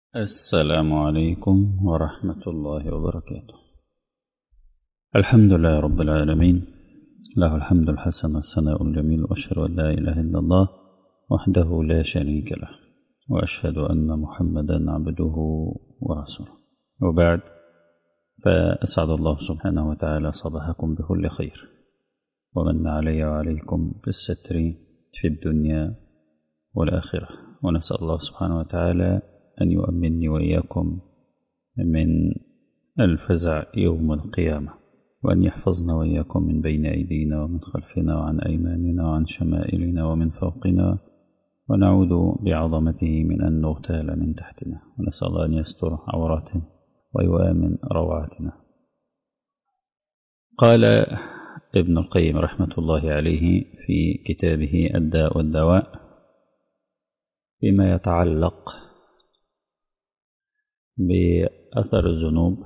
السلام عليكم ورحمة الله وبركاته. الحمد لله رب العالمين، له الحمد الحسن والثناء الجميل، وأشهد أن لا إله إلا الله وحده لا شريك له، وأشهد أن محمدا عبده ورسوله، وبعد، فأسعد الله سبحانه وتعالى صباحكم بكل خير، ومن علي وعليكم بالستر في الدنيا والآخرة، ونسأل الله سبحانه وتعالى أن يؤمنني وإياكم من الفزع يوم القيامة، وأن يحفظنا وإياكم من بين أيدينا ومن خلفنا وعن أيماننا وعن شمائلنا ومن فوقنا، ونعوذ بعظمته من أن نغتال من تحتنا، ونسأل الله أن يستر عوراتنا ويؤمن روعاتنا. قال ابن القيم رحمة الله عليه في كتابه الداء والدواء فيما يتعلق بأثر الذنوب،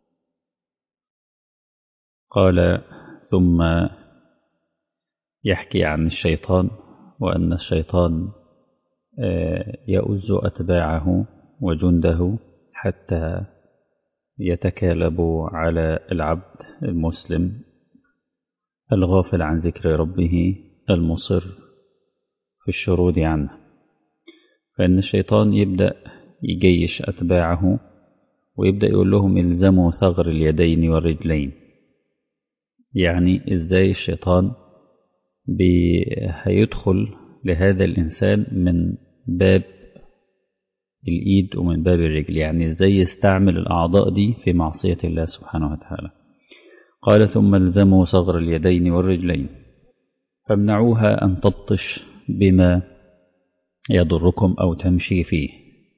قال: ثم يحكي عن الشيطان، وأن الشيطان يؤز أتباعه وجنده حتى يتكالبوا على العبد المسلم الغافل عن ذكر ربه المصر في الشرود عنه. فإن الشيطان يبدأ يجيش أتباعه ويبدأ يقول لهم: الزموا ثغر اليدين والرجلين. يعني إزاي الشيطان هيدخل لهذا الإنسان من باب الإيد ومن باب الرجل، يعني إزاي يستعمل الأعضاء دي في معصية الله سبحانه وتعالى. قال: ثم الزموا ثغر اليدين والرجلين فامنعوها أن تبطش بما يضركم أو تمشي فيه.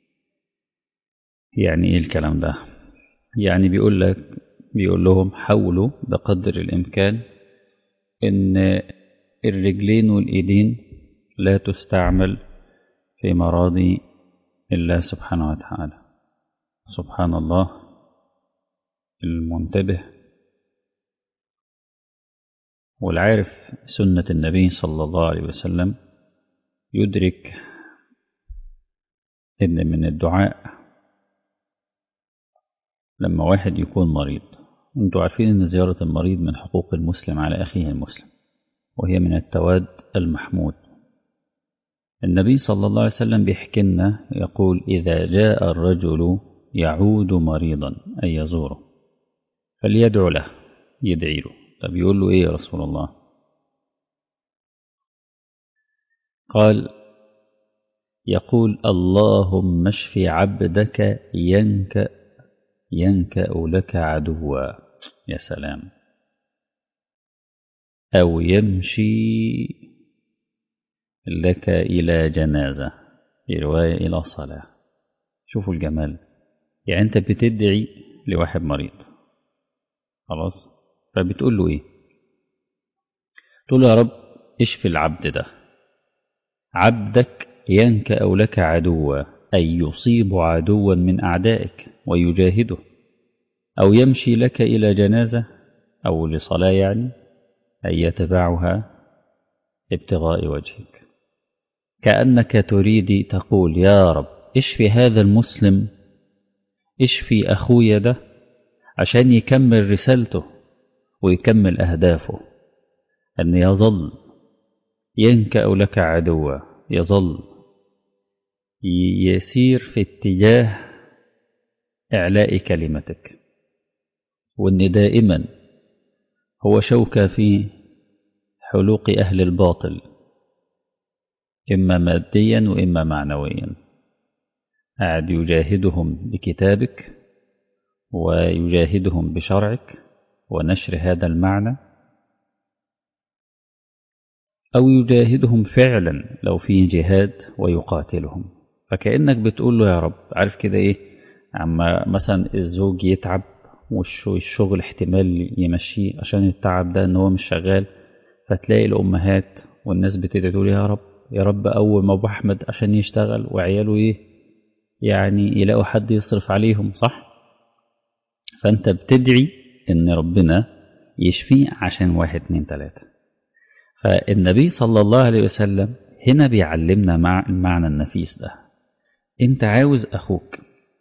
يعني إيه الكلام ده؟ يعني بيقول لهم حاولوا بقدر الإمكان إن الرجلين والإيدين لا تستعمل في مراضي الله سبحانه وتعالى. سبحان الله، المنتبه والعارف سنة النبي صلى الله عليه وسلم يدرك إن من الدعاء لما واحد يكون مريض، انتوا عارفين إن زيارة المريض من حقوق المسلم على أخيه المسلم، وهي من التواد المحمود. النبي صلى الله عليه وسلم بيحكي لنا يقول: إذا جاء الرجل يعود مريضا أي يزوره فليدعو له، يدعي له. طب يقول له إيه يا رسول الله؟ قال: يقول: اللهم اشف عبدك ينكأ لك عدوا. يا سلام. أو يمشي لك إلى جنازة، في رواية إلى صلاة. شوفوا الجمال. يعني أنت بتدعي لواحد مريض، خلاص، فبتقول له إيه؟ تقول له: يا رب اشفي العبد ده، عبدك ينكأ لك عدوا، أي يصيب عدوا من أعدائك ويجاهده، أو يمشي لك إلى جنازة أو لصلاة، يعني أي يتبعها ابتغاء وجهك. كأنك تريد تقول: يا رب اشفي هذا المسلم، اشفي أخويا ده عشان يكمل رسالته ويكمل أهدافه، أن يظل ينكأ لك عدوا، يظل يسير في اتجاه إعلاء كلمتك، وأن دائما هو شوكة في حلوق أهل الباطل، إما ماديا وإما معنويا، قاعد يجاهدهم بكتابك ويجاهدهم بشرعك ونشر هذا المعنى، أو يجاهدهم فعلا لو في جهاد ويقاتلهم. فكأنك بتقول له: يا رب، عارف كده إيه، عما مثلا الزوج يتعب والشغل احتمال يمشيه عشان التعب ده ان هو مش شغال، فتلاقي الأمهات والناس بتدعي تقول: يا رب يا رب قوم أبو أحمد عشان يشتغل وعياله إيه، يعني يلاقوا حد يصرف عليهم، صح؟ فأنت بتدعي إن ربنا يشفيه عشان 1 2 3. فالنبي صلى الله عليه وسلم هنا بيعلمنا مع المعنى النفيس ده. أنت عاوز أخوك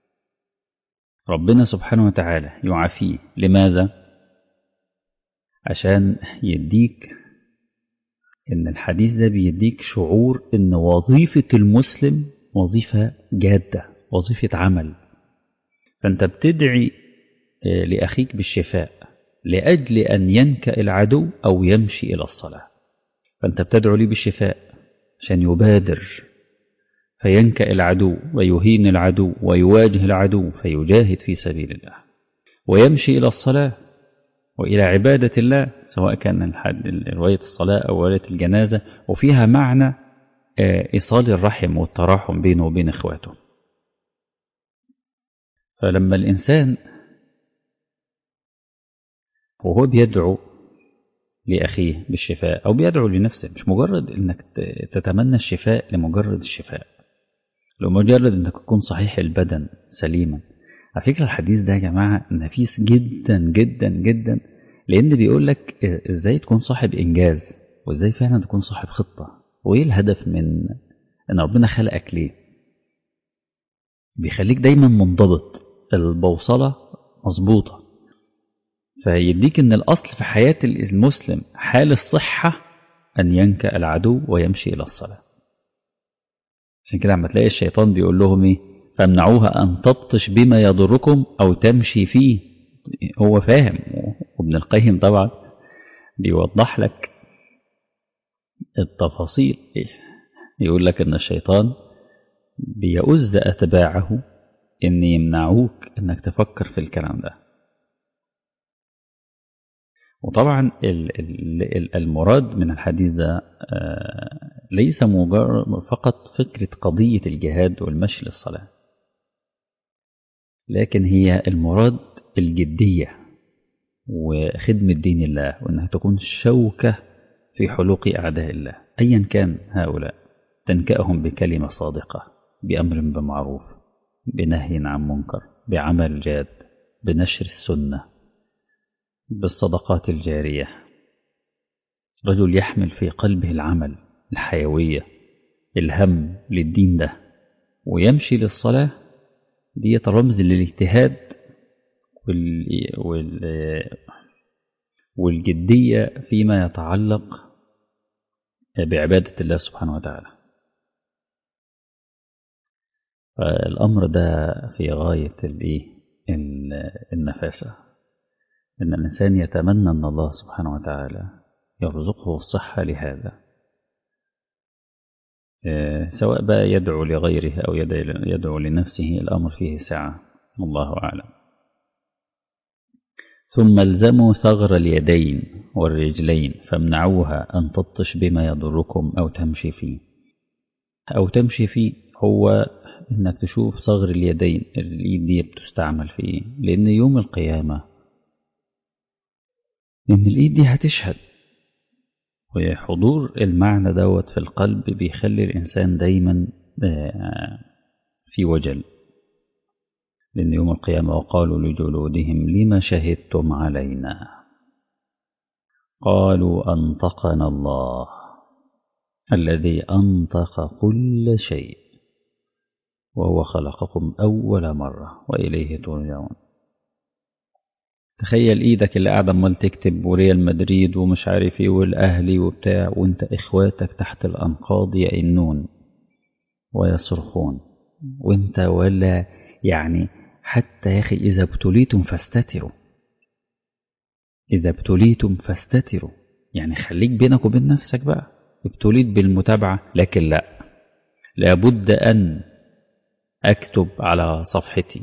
ربنا سبحانه وتعالى يعافيه. لماذا؟ عشان يديك إن الحديث ده بيديك شعور إن وظيفة المسلم وظيفة جادة، وظيفة عمل. فأنت بتدعي لأخيك بالشفاء لأجل أن ينكأ العدو أو يمشي إلى الصلاة. فأنت بتدعو لي بالشفاء عشان يبادر فينكأ العدو ويهين العدو ويواجه العدو فيجاهد في سبيل الله ويمشي إلى الصلاة وإلى عبادة الله، سواء كان رواية الصلاة أو رواية الجنازة، وفيها معنى إيصال الرحم والتراحم بينه وبين إخواته. فلما الإنسان وهو بيدعو لأخيه بالشفاء أو بيدعو لنفسه، مش مجرد إنك تتمنى الشفاء لمجرد الشفاء، لمجرد إنك تكون صحيح البدن سليما. على فكرة الحديث ده يا جماعة نفيس جدا جدا جدا، لأن بيقول لك إزاي تكون صاحب إنجاز، وإزاي فعلا تكون صاحب خطة، وإيه الهدف من إن ربنا خلقك ليه. بيخليك دايما منضبط، البوصلة مظبوطة. فيديك إن الأصل في حياة المسلم حال الصحة أن ينكأ العدو ويمشي إلى الصلاة. عشان كده عم تلاقي الشيطان بيقول لهم إيه؟ فامنعوها أن تبطش بما يضركم أو تمشي فيه. هو فاهم، وابن القيم طبعا بيوضح لك التفاصيل. يقول لك إن الشيطان بيؤز أتباعه إن يمنعوك إنك تفكر في الكلام ده. وطبعا المراد من الحديث ده ليس مجرد فقط فكرة قضية الجهاد والمشي للصلاة، لكن هي المراد الجدية وخدمة دين الله، وأنها تكون شوكة في حلوق أعداء الله أيا كان هؤلاء، تنكأهم بكلمة صادقة، بأمر بمعروف، بنهي عن منكر، بعمل جاد، بنشر السنة، بالصدقات الجارية. رجل يحمل في قلبه العمل، الحيوية، الهم للدين ده، ويمشي للصلاة. دي رمز للاجتهاد والجدية فيما يتعلق بعبادة الله سبحانه وتعالى. فالأمر ده في غاية النفاسة، إن الإنسان يتمنى أن الله سبحانه وتعالى يرزقه الصحة لهذا، سواء بقى يدعو لغيره أو يدعو لنفسه، الأمر فيه سعة، الله أعلم. ثم الزموا ثغر اليدين والرجلين فامنعوها أن تبطش بما يضركم أو تمشي فيه. أو تمشي فيه هو إنك تشوف صغر اليدين، اليد دي بتستعمل في إيه؟ لأن يوم القيامة إن الإيد دي هتشهد، وحضور المعنى دوت في القلب بيخلي الإنسان دايما في وجل. لأن يوم القيامة وقالوا لجلودهم لما شهدتم علينا قالوا أنطقنا الله الذي أنطق كل شيء وهو خلقكم أول مرة وإليه ترجعون. تخيل إيدك اللي قاعدة عمال تكتب وريال مدريد ومش عارف ايه والأهلي وبتاع، وانت إخواتك تحت الأنقاض يئنون ويصرخون، وانت ولا يعني حتى يا أخي إذا ابتليتم فاستتروا، إذا ابتليتم فاستتروا، يعني خليك بينك وبين نفسك بقى. ابتليت بالمتابعة، لكن لا، لابد أن أكتب على صفحتي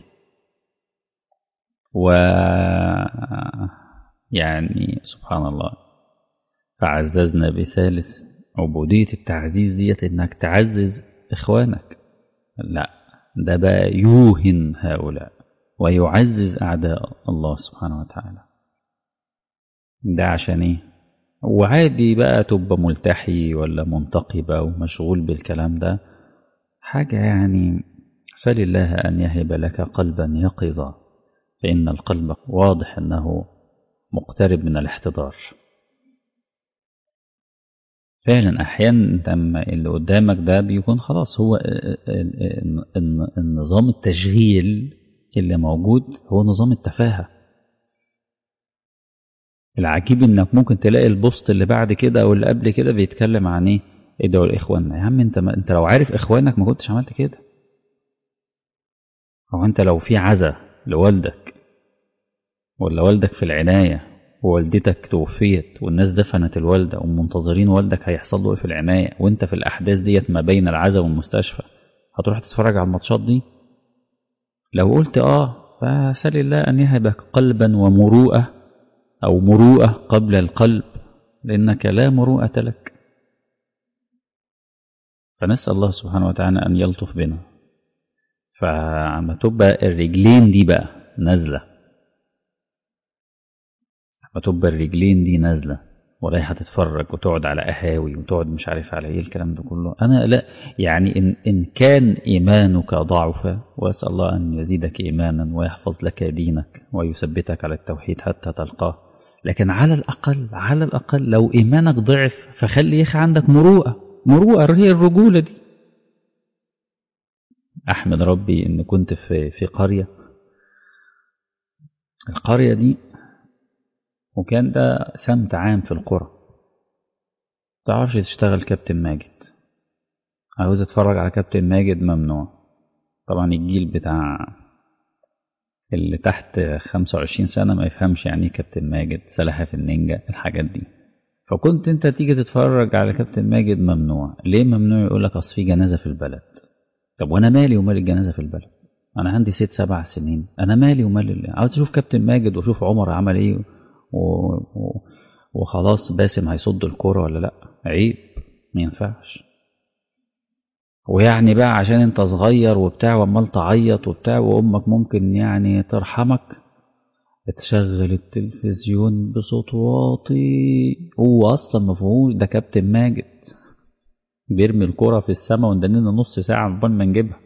يعني سبحان الله. فعززنا بثالث، عبودية التعزيز ديت إنك تعزز إخوانك، لا ده بقى يوهن هؤلاء ويعزز أعداء الله سبحانه وتعالى. ده عشان إيه؟ وعادي بقى تبقى ملتحي ولا منتقبة ومشغول بالكلام ده، حاجة يعني سل الله أن يهب لك قلبا يقظا، فإن القلب واضح أنه مقترب من الاحتضار. فعلا أحيانا اللي قدامك ده بيكون خلاص هو النظام التشغيل اللي موجود هو نظام التفاهة. العجيب انك ممكن تلاقي البوست اللي بعد كده او اللي قبل كده بيتكلم عن ايه؟ ادعوا لاخواننا. يا عم انت لو عارف اخوانك ما كنتش عملت كده. او انت لو في عزا لوالدك ولا والدك في العناية ووالدتك توفيت والناس دفنت الوالدة ومنتظرين والدك هيحصل له ايه في العناية، وانت في الاحداث ديت ما بين العزا والمستشفى، هتروح تتفرج على الماتشات دي؟ لو قلت فسل الله ان يهبك قلبا ومروءة، او مروءة قبل القلب، لانك لا مروءة لك. فنسأل الله سبحانه وتعالى ان يلطف بنا. فعما تبقى الرجلين دي بقى نازلة، ما تبقى الرجلين دي نازلة ورايحة تتفرج وتقعد على قهاوي وتقعد مش عارف على ايه الكلام ده كله، انا لا. يعني إن كان ايمانك ضعف، واسأل الله ان يزيدك ايمانا ويحفظ لك دينك ويثبتك على التوحيد حتى تلقاه. لكن على الاقل لو ايمانك ضعف فخلي يخ عندك مروءة هي الرجولة دي. احمد ربي ان كنت في قرية، القرية دي وكان ده سمت عام في القرى، تعرفش تشتغل كابتن ماجد، عاوز اتفرج على كابتن ماجد ممنوع. طبعا الجيل بتاع اللي تحت 25 سنة ما يفهمش يعني ايه كابتن ماجد، سلاحف النينجا، الحاجات دي. فكنت انت تيجي تتفرج على كابتن ماجد ممنوع. ليه ممنوع؟ يقولك اصل في جنازة في البلد. طب وانا مالي ومال الجنازة في البلد؟ انا عندي 6-7 سنين، انا مالي ومال عاوز اشوف كابتن ماجد واشوف عمر عمل ايه وخلاص باسم هيصد الكرة ولا لا. عيب، ما ينفعش. ويعني بقى عشان انت صغير وبتاع وعمال تعيط وبتاع وامك ممكن يعني ترحمك، تشغل التلفزيون بصوت واطي. هو اصلا مفهوش ده كابتن ماجد بيرمي الكرة في السماء وندننا نص ساعة عقبال ما نجيبها.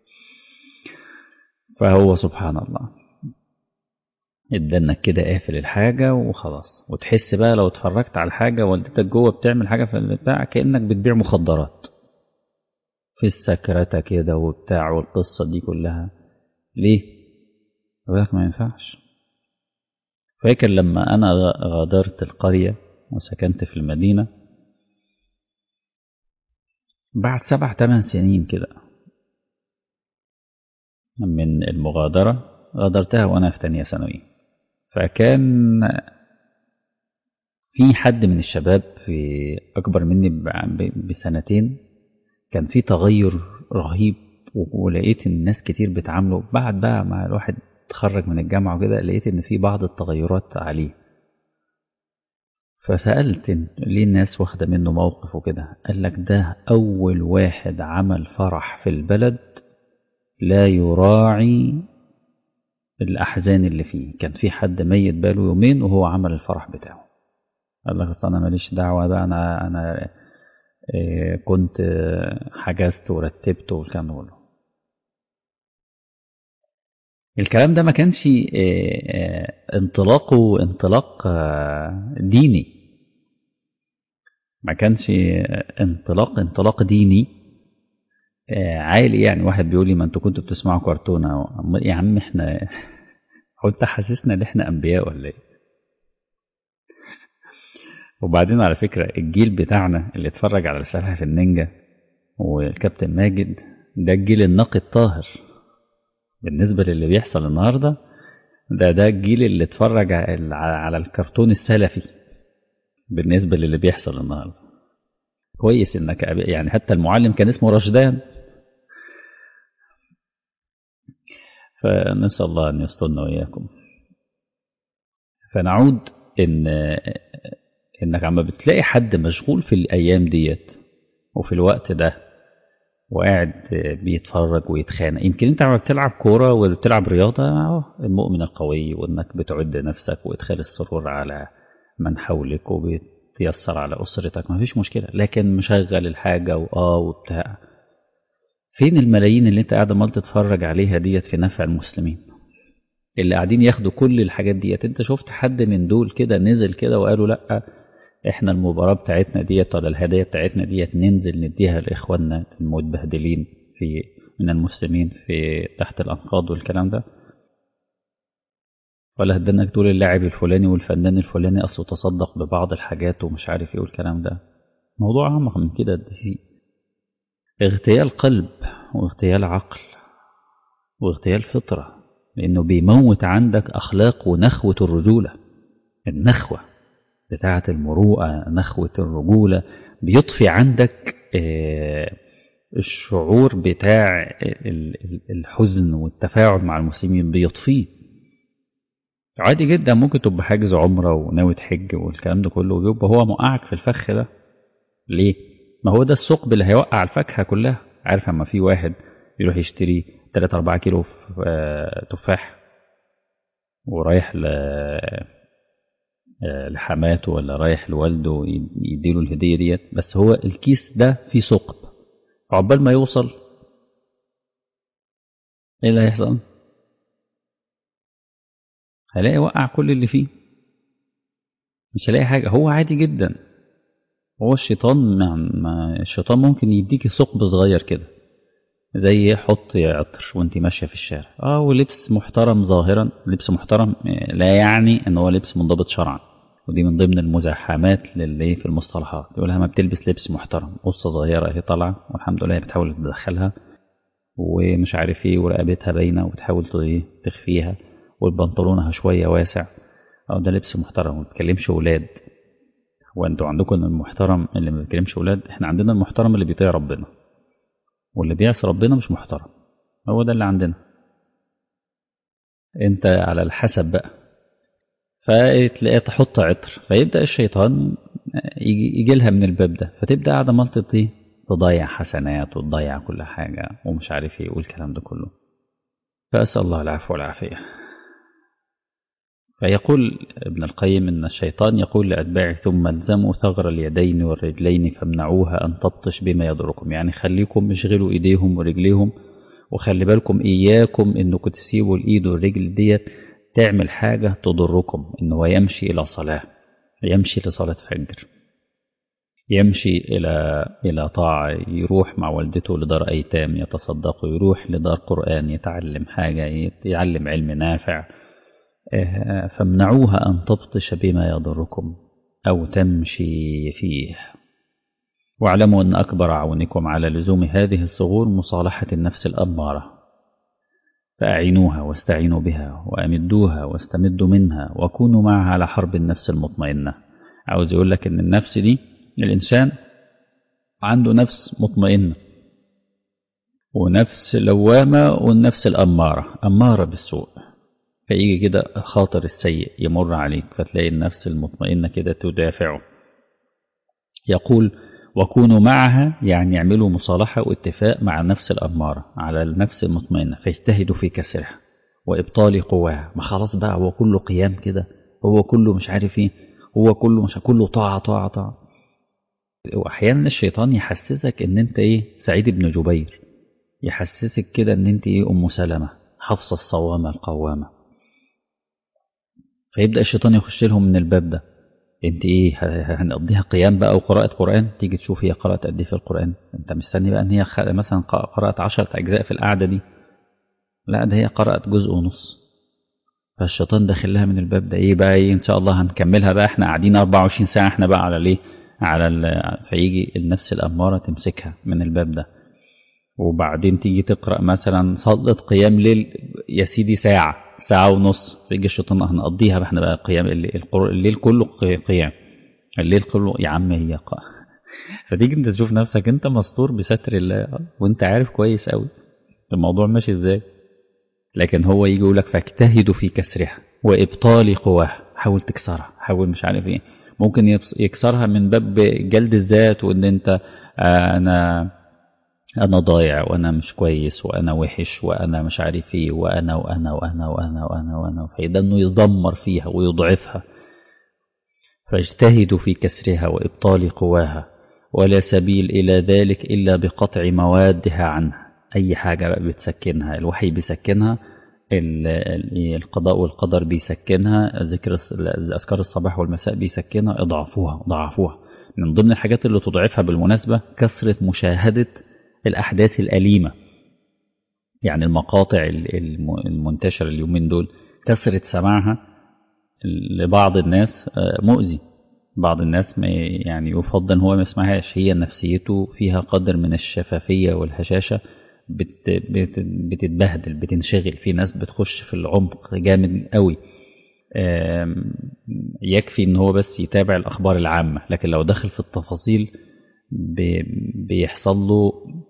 فهو سبحان الله ادانك كده قافل الحاجة وخلاص. وتحس بقى لو اتفرجت على الحاجة والدتك جوه بتعمل حاجة في البتاع كأنك بتبيع مخدرات في السكرتة كده وبتاع والقصة دي كلها. ليه؟ يقول لك ما ينفعش. فاكر لما أنا غادرت القرية وسكنت في المدينة بعد 7-8 سنين كده من المغادرة، غادرتها وأنا في تانية ثانوي. فكان في حد من الشباب في أكبر مني بسنتين، كان في تغير رهيب. ولقيت الناس كتير بتعامله بعد بقى مع الواحد تخرج من الجامعة وكده، لقيت ان في بعض التغيرات عليه. فسألت ليه الناس واخدة منه موقف وكده. قال لك ده اول واحد عمل فرح في البلد لا يراعي الاحزان اللي فيه. كان في حد ميت باله يومين وهو عمل الفرح بتاعه. قال لك اصل انا ماليش دعوة بقى، انا كنت حجزت ورتبت والكلام ده كله. الكلام ده ما كانش انطلاقه انطلاق ديني، ما كانش انطلاق ديني عالي. يعني واحد بيقول لي ما انتوا كنتوا بتسمعوا كرتونه. يا عم احنا هو انت حاسسنا ان احنا انبياء ولا ايه؟ وبعدين على فكره الجيل بتاعنا اللي اتفرج على سلاحف النينجا والكابتن ماجد ده الجيل النقي الطاهر بالنسبه للي بيحصل النهارده. ده الجيل اللي اتفرج على الكرتون السلفي بالنسبة للي بيحصل النهاردة. كويس انك يعني حتى المعلم كان اسمه رشدان. فنسأل الله ان يسترنا وإياكم. فنعود انك عم بتلاقي حد مشغول في الايام ديت وفي الوقت ده وقاعد بيتفرج ويتخانق. يمكن انت عم بتلعب كورة وبتلعب رياضة المؤمن القوي، وانك بتعد نفسك وادخال السرور على من حولك وبتيسر على أسرتك، ما فيش مشكلة. لكن مشغل الحاجة وبتاع. فين الملايين اللي انت قاعد عمال تتفرج عليها ديت في نفع المسلمين اللي قاعدين ياخدوا كل الحاجات ديت؟ انت شفت حد من دول كده نزل كده وقالوا لا احنا المباراة بتاعتنا ديت ولا الهدايا بتاعتنا ديت ننزل نديها لإخواننا المتبهدلين من المسلمين في تحت الأنقاض والكلام ده؟ ولا هتدنك تقول اللاعب الفلاني والفنان الفلاني أصله تصدق ببعض الحاجات ومش عارف إيه والكلام ده. موضوع أعمق من كده، ده فيه اغتيال قلب واغتيال عقل واغتيال فطرة، لأنه بيموت عندك أخلاق ونخوة الرجولة، النخوة بتاعة المروءة، نخوة الرجولة. بيطفي عندك الشعور بتاع الحزن والتفاعل مع المسلمين، بيطفيه. عادي جدا ممكن تبقى حاجز عمرة وناوي تحج والكلام ده كله، ويبقى هو موقعك في الفخ ده. ليه؟ ما هو ده الثقب اللي هيوقع الفاكهة كلها. عارف اما في واحد يروح يشتري 3-4 كيلو تفاح، ورايح لحماته ولا رايح لوالده يديله الهدية ديت، بس هو الكيس ده فيه ثقب، عقبال ما يوصل ايه اللي هيحصل؟ هلاقي وقع كل اللي فيه، مش هلاقي حاجة. هو عادي جدا. هو الشيطان الشيطان ممكن يديكي ثقب صغير كده، زي حط عطر وانت ماشية في الشارع، ولبس محترم ظاهرا، لبس محترم لا يعني ان هو لبس منضبط شرعا. ودي من ضمن المزاحمات للي في المصطلحات، يقولها ما بتلبس لبس محترم، قصة صغيرة اهي طالعة والحمد لله بتحاول تدخلها ومش عارف ايه، ورقبتها باينة وبتحاول تخفيها، والبنطلونها شوية واسع، ده لبس محترم. ما بتكلمش ولاد. وانتوا عندكم المحترم اللي ما بيكلمش ولاد، احنا عندنا المحترم اللي بيطيع ربنا، واللي بيعصي ربنا مش محترم. هو ده اللي عندنا. انت على الحسب بقى. فتلاقيها تحط عطر، فيبدأ الشيطان يجي لها من الباب ده، فتبدأ قاعدة منطقة ايه، تضيع حسنات وتضيع كل حاجة ومش عارف ايه والكلام ده كله. فأسأل الله العفو والعافية. فيقول ابن القيم إن الشيطان يقول لأتباعه ثم الزموا ثغر اليدين والرجلين فامنعوها أن تبطش بما يضركم، يعني خليكم اشغلوا إيديهم ورجليهم، وخلي بالكم إياكم إنكم تسيبوا الإيد والرجل ديت تعمل حاجة تضركم. إنه يمشي إلى صلاة، يمشي لصلاة فجر، يمشي إلى طاعة، يروح مع والدته لدار أيتام يتصدق، يروح لدار قرآن يتعلم حاجة، يتعلم علم نافع. فامنعوها أن تبطش بما يضركم أو تمشي فيه. واعلموا أن أكبر عونكم على لزوم هذه الثغور مصالحة النفس الأمارة، فأعينوها واستعينوا بها وأمدوها واستمدوا منها وكونوا معها على حرب النفس المطمئنة. عاوز يقول لك أن النفس دي، الإنسان عنده نفس مطمئنة ونفس لوامة، والنفس الأمارة أمارة بالسوء. فيجي كده خاطر السيء يمر عليك، فتلاقي النفس المطمئنة كده تدافعه. يقول وكونوا معها، يعني يعملوا مصالحة واتفاق مع النفس الأمارة على النفس المطمئنة، فيجتهدوا في كسرها وإبطال قواها. ما خلاص بقى، هو كله قيام كده، هو كله مش عارف ايه، هو كله مش كله طاعة طاعة طاعة. وأحيانا الشيطان يحسسك ان انت ايه، سعيد بن جبير، يحسسك كده ان انت ايه، أم سلمة حفصة الصوامة القوامة. فيبدأ الشيطان يخش لهم من الباب ده. انت ايه، هنقضيها قيام بقى وقراءة قرآن؟ تيجي تشوف هي قرأت قد ايه في القرآن. انت مستني بقى ان هي مثلا قرأت 10 أجزاء في القعدة دي؟ لا، ده هي قرأت جزء ونص. فالشيطان داخل لها من الباب ده. ايه بقى، ايه ان شاء الله هنكملها بقى، احنا قاعدين 24 ساعة احنا بقى على ليه، فيجي النفس الأمارة تمسكها من الباب ده. وبعدين تيجي تقرأ مثلا صلاة قيام ليل يا سيدي ساعة، ساعة ونص، فيجي الشيطان هنقضيها بقى احنا بقى قيام الليل كله قيام، الليل كله يا عم هي فتيجي انت تشوف نفسك انت مستور بستر الله، وانت عارف كويس قوي الموضوع ماشي ازاي. لكن هو يجي يقول لك فاجتهدوا في كسرها وابطال قواها، حاول تكسرها، حاول مش عارف ايه. ممكن يكسرها من باب جلد الذات، وان انت انا ضايع وانا مش كويس وانا وحش وانا مش عارف ايه، وانا وانا وانا وانا وانا وانا، فيدا انه يدمر فيها ويضعفها. فاجتهدوا في كسرها وإبطال قواها، ولا سبيل إلى ذلك إلا بقطع موادها عنها. أي حاجة بقى بتسكنها، الوحي بيسكنها، القضاء والقدر بيسكنها، أذكار الصباح والمساء بيسكنها. اضعفوها ضعفوها. من ضمن الحاجات اللي تضعفها بالمناسبة كثرة مشاهدة الأحداث الأليمة، يعني المقاطع المنتشرة اليومين دول، كثرة سماعها لبعض الناس مؤذي. بعض الناس ما يعني يفضل هو ما يسمعهاش، هي نفسيته فيها قدر من الشفافية والهشاشة، بتتبهدل، بتنشغل. في ناس بتخش في العمق جامد قوي. يكفي ان هو بس يتابع الاخبار العامة، لكن لو دخل في التفاصيل بيحصل له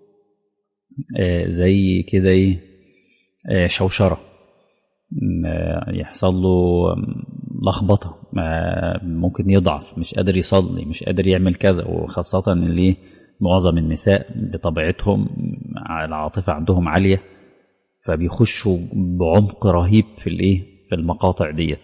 زي كده ايه، شوشرة، يحصل له لخبطة، ممكن يضعف، مش قادر يصلي، مش قادر يعمل كذا. وخاصة اللي معظم النساء بطبيعتهم العاطفة عندهم عالية، فبيخشوا بعمق رهيب في الايه، في المقاطع ديت.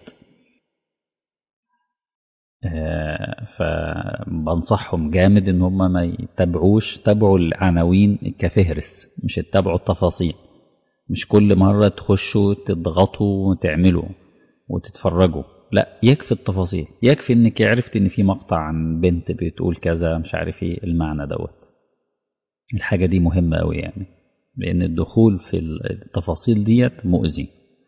فبنصحهم جامد ان هم ما يتابعوش، تابعوا العناوين كفهرس، مش تتابعوا التفاصيل. مش كل مرة تخشوا تضغطوا وتعملوا وتتفرجوا، لا، يكفي التفاصيل، يكفي انك عرفت ان في مقطع عن بنت بتقول كذا، مش عارف ايه المعنى دوت. الحاجة دي مهمة قوي يعني، لان الدخول في التفاصيل ديت مؤذي،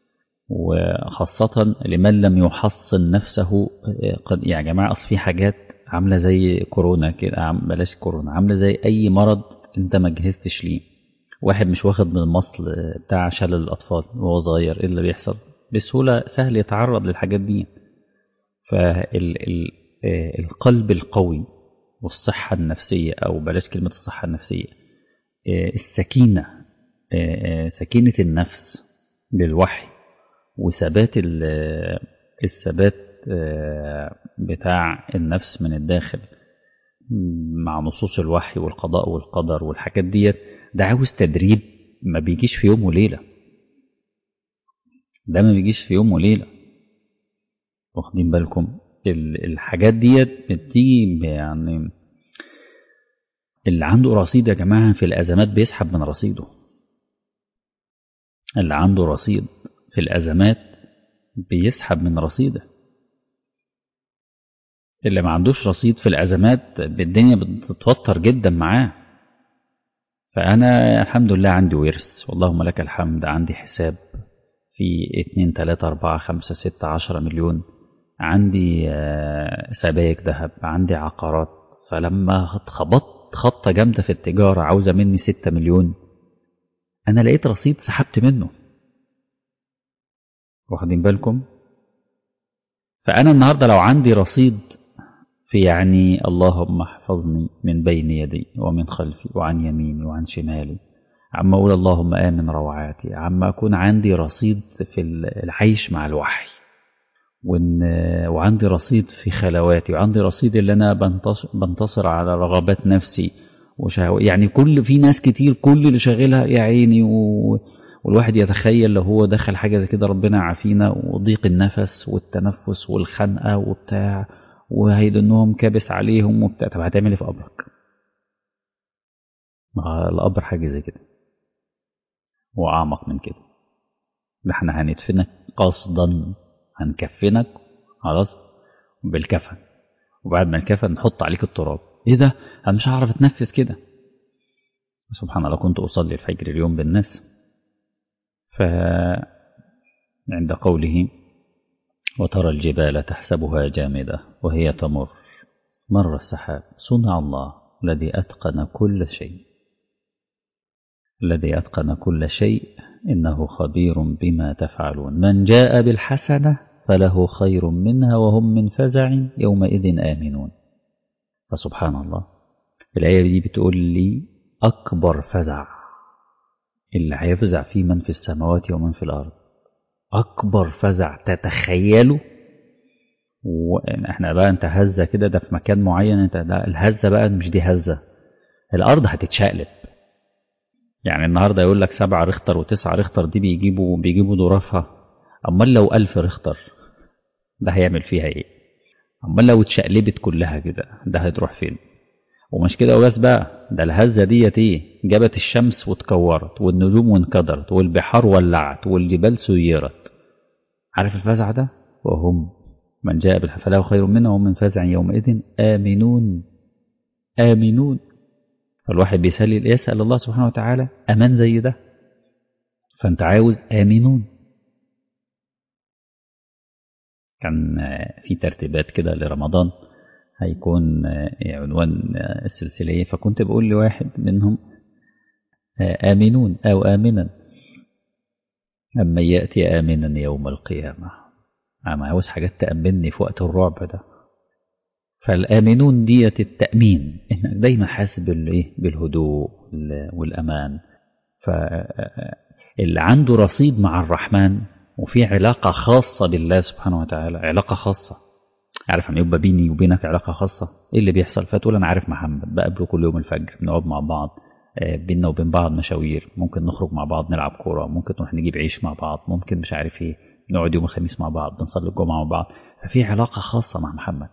وخاصة لمن لم يحصن نفسه. قد يا جماعة أصل في حاجات عاملة زي كورونا كده، بلاش كورونا، عاملة زي أي مرض أنت ما جهزتش ليه. واحد مش واخد من المصل بتاع شلل الأطفال وهو صغير، إيه اللي بيحصل؟ بسهولة سهل يتعرض للحاجات دي. فالقلب القوي والصحة النفسية، أو بلاش كلمة الصحة النفسية، السكينة، سكينة النفس بالوحي، وثبات الثبات بتاع النفس من الداخل مع نصوص الوحي والقضاء والقدر والحاجات ديت، ده عاوز تدريب، ما بيجيش في يوم وليلة. ده ما بيجيش في يوم وليلة، واخدين بالكم؟ الحاجات ديت بتيجي يعني، اللي عنده رصيد يا جماعة في الأزمات بيسحب من رصيده. اللي عنده رصيد في الأزمات بيسحب من رصيده. اللي ما عندوش رصيد في الأزمات الدنيا بتتوتر جدا معاه. فأنا الحمد لله عندي ورث، اللهم لك الحمد، عندي حساب في 2 3 4 5 6 10 مليون، عندي سبائك ذهب، عندي عقارات. فلما اتخبطت خبطة جامدة في التجارة عاوزة مني 6 مليون، أنا لقيت رصيد سحبت منه، واخدين بالكم؟ فأنا النهاردة لو عندي رصيد في يعني اللهم احفظني من بين يدي ومن خلفي وعن يميني وعن شمالي، عما أقول اللهم آمن روعاتي، عما أكون عندي رصيد في العيش مع الوحي، وعندي رصيد في خلواتي، وعندي رصيد اللي أنا بنتصر على رغبات نفسي يعني في ناس كتير كل اللي شاغلها يا عيني، والواحد يتخيل لو هو دخل حاجة زي كده ربنا يعافينا، وضيق النفس والتنفس والخنقة وبتاع، وهيدنهم كابس عليهم وبتاع. طب هتعمل ايه في قبرك؟ ما القبر حاجة زي كده وأعمق من كده. ده احنا هندفنك قصدا، هنكفنك خلاص بالكفن، وبعد ما الكفن نحط عليك التراب. ايه ده؟ انا مش هعرف اتنفس كده. سبحان الله، كنت أصلي الفجر اليوم بالناس، فعند قوله وترى الجبال تحسبها جامدة وهي تمر مر السحاب صنع الله الذي أتقن كل شيء، الذي أتقن كل شيء إنه خبير بما تفعلون. من جاء بالحسنة فله خير منها وهم من فزع يومئذ آمنون. فسبحان الله، الآية دي بتقول لي أكبر فزع اللي هيفزع فيه من في السماوات ومن في الأرض، أكبر فزع تتخيله. واحنا بقى انت هزة كده، ده في مكان معين، انت ده الهزة بقى مش دي هزة، الأرض هتتشقلب. يعني النهاردة يقول لك 7 ريختر و9 ريختر دي بيجيبوا ظرافها. أمال لو 1000 ريختر ده هيعمل فيها ايه؟ أمال لو اتشقلبت كلها كده ده هتروح فين؟ ومش كده وبس بقى، ده الهزة ديت ايه، جابت الشمس واتكورت والنجوم وانكدرت والبحار ولعت والجبال سيرت. عارف الفزع ده؟ وهم من جاء بالحفلة خير منه وهم من فزع يومئذ آمنون. آمنون. فالواحد يسأل الله سبحانه وتعالى أمان زي ده، فأنت عاوز آمنون. كان في ترتيبات كده لرمضان هيكون عنوان السلسلة، فكنت بقول لواحد منهم آمنون أو آمنا أما يأتي آمنا يوم القيامة. أنا عاوز حاجات تأمنني في وقت الرعب ده. فالآمنون ديت التأمين، إنك دايما حاسس بالهدوء والأمان. فاللي عنده رصيد مع الرحمن وفي علاقة خاصة بالله سبحانه وتعالى، علاقة خاصة، عارف أن يبقى بيني وبينك علاقة خاصة. إيه اللي بيحصل؟ فتقول أنا عارف محمد، بقابله كل يوم الفجر، بنقعد مع بعض، بيننا وبين بعض مشاوير، ممكن نخرج مع بعض نلعب كورة، ممكن نروح نجيب عيش مع بعض، ممكن مش عارف إيه، نقعد يوم الخميس مع بعض، بنصلي الجمعة مع بعض. ففي علاقة خاصة مع محمد،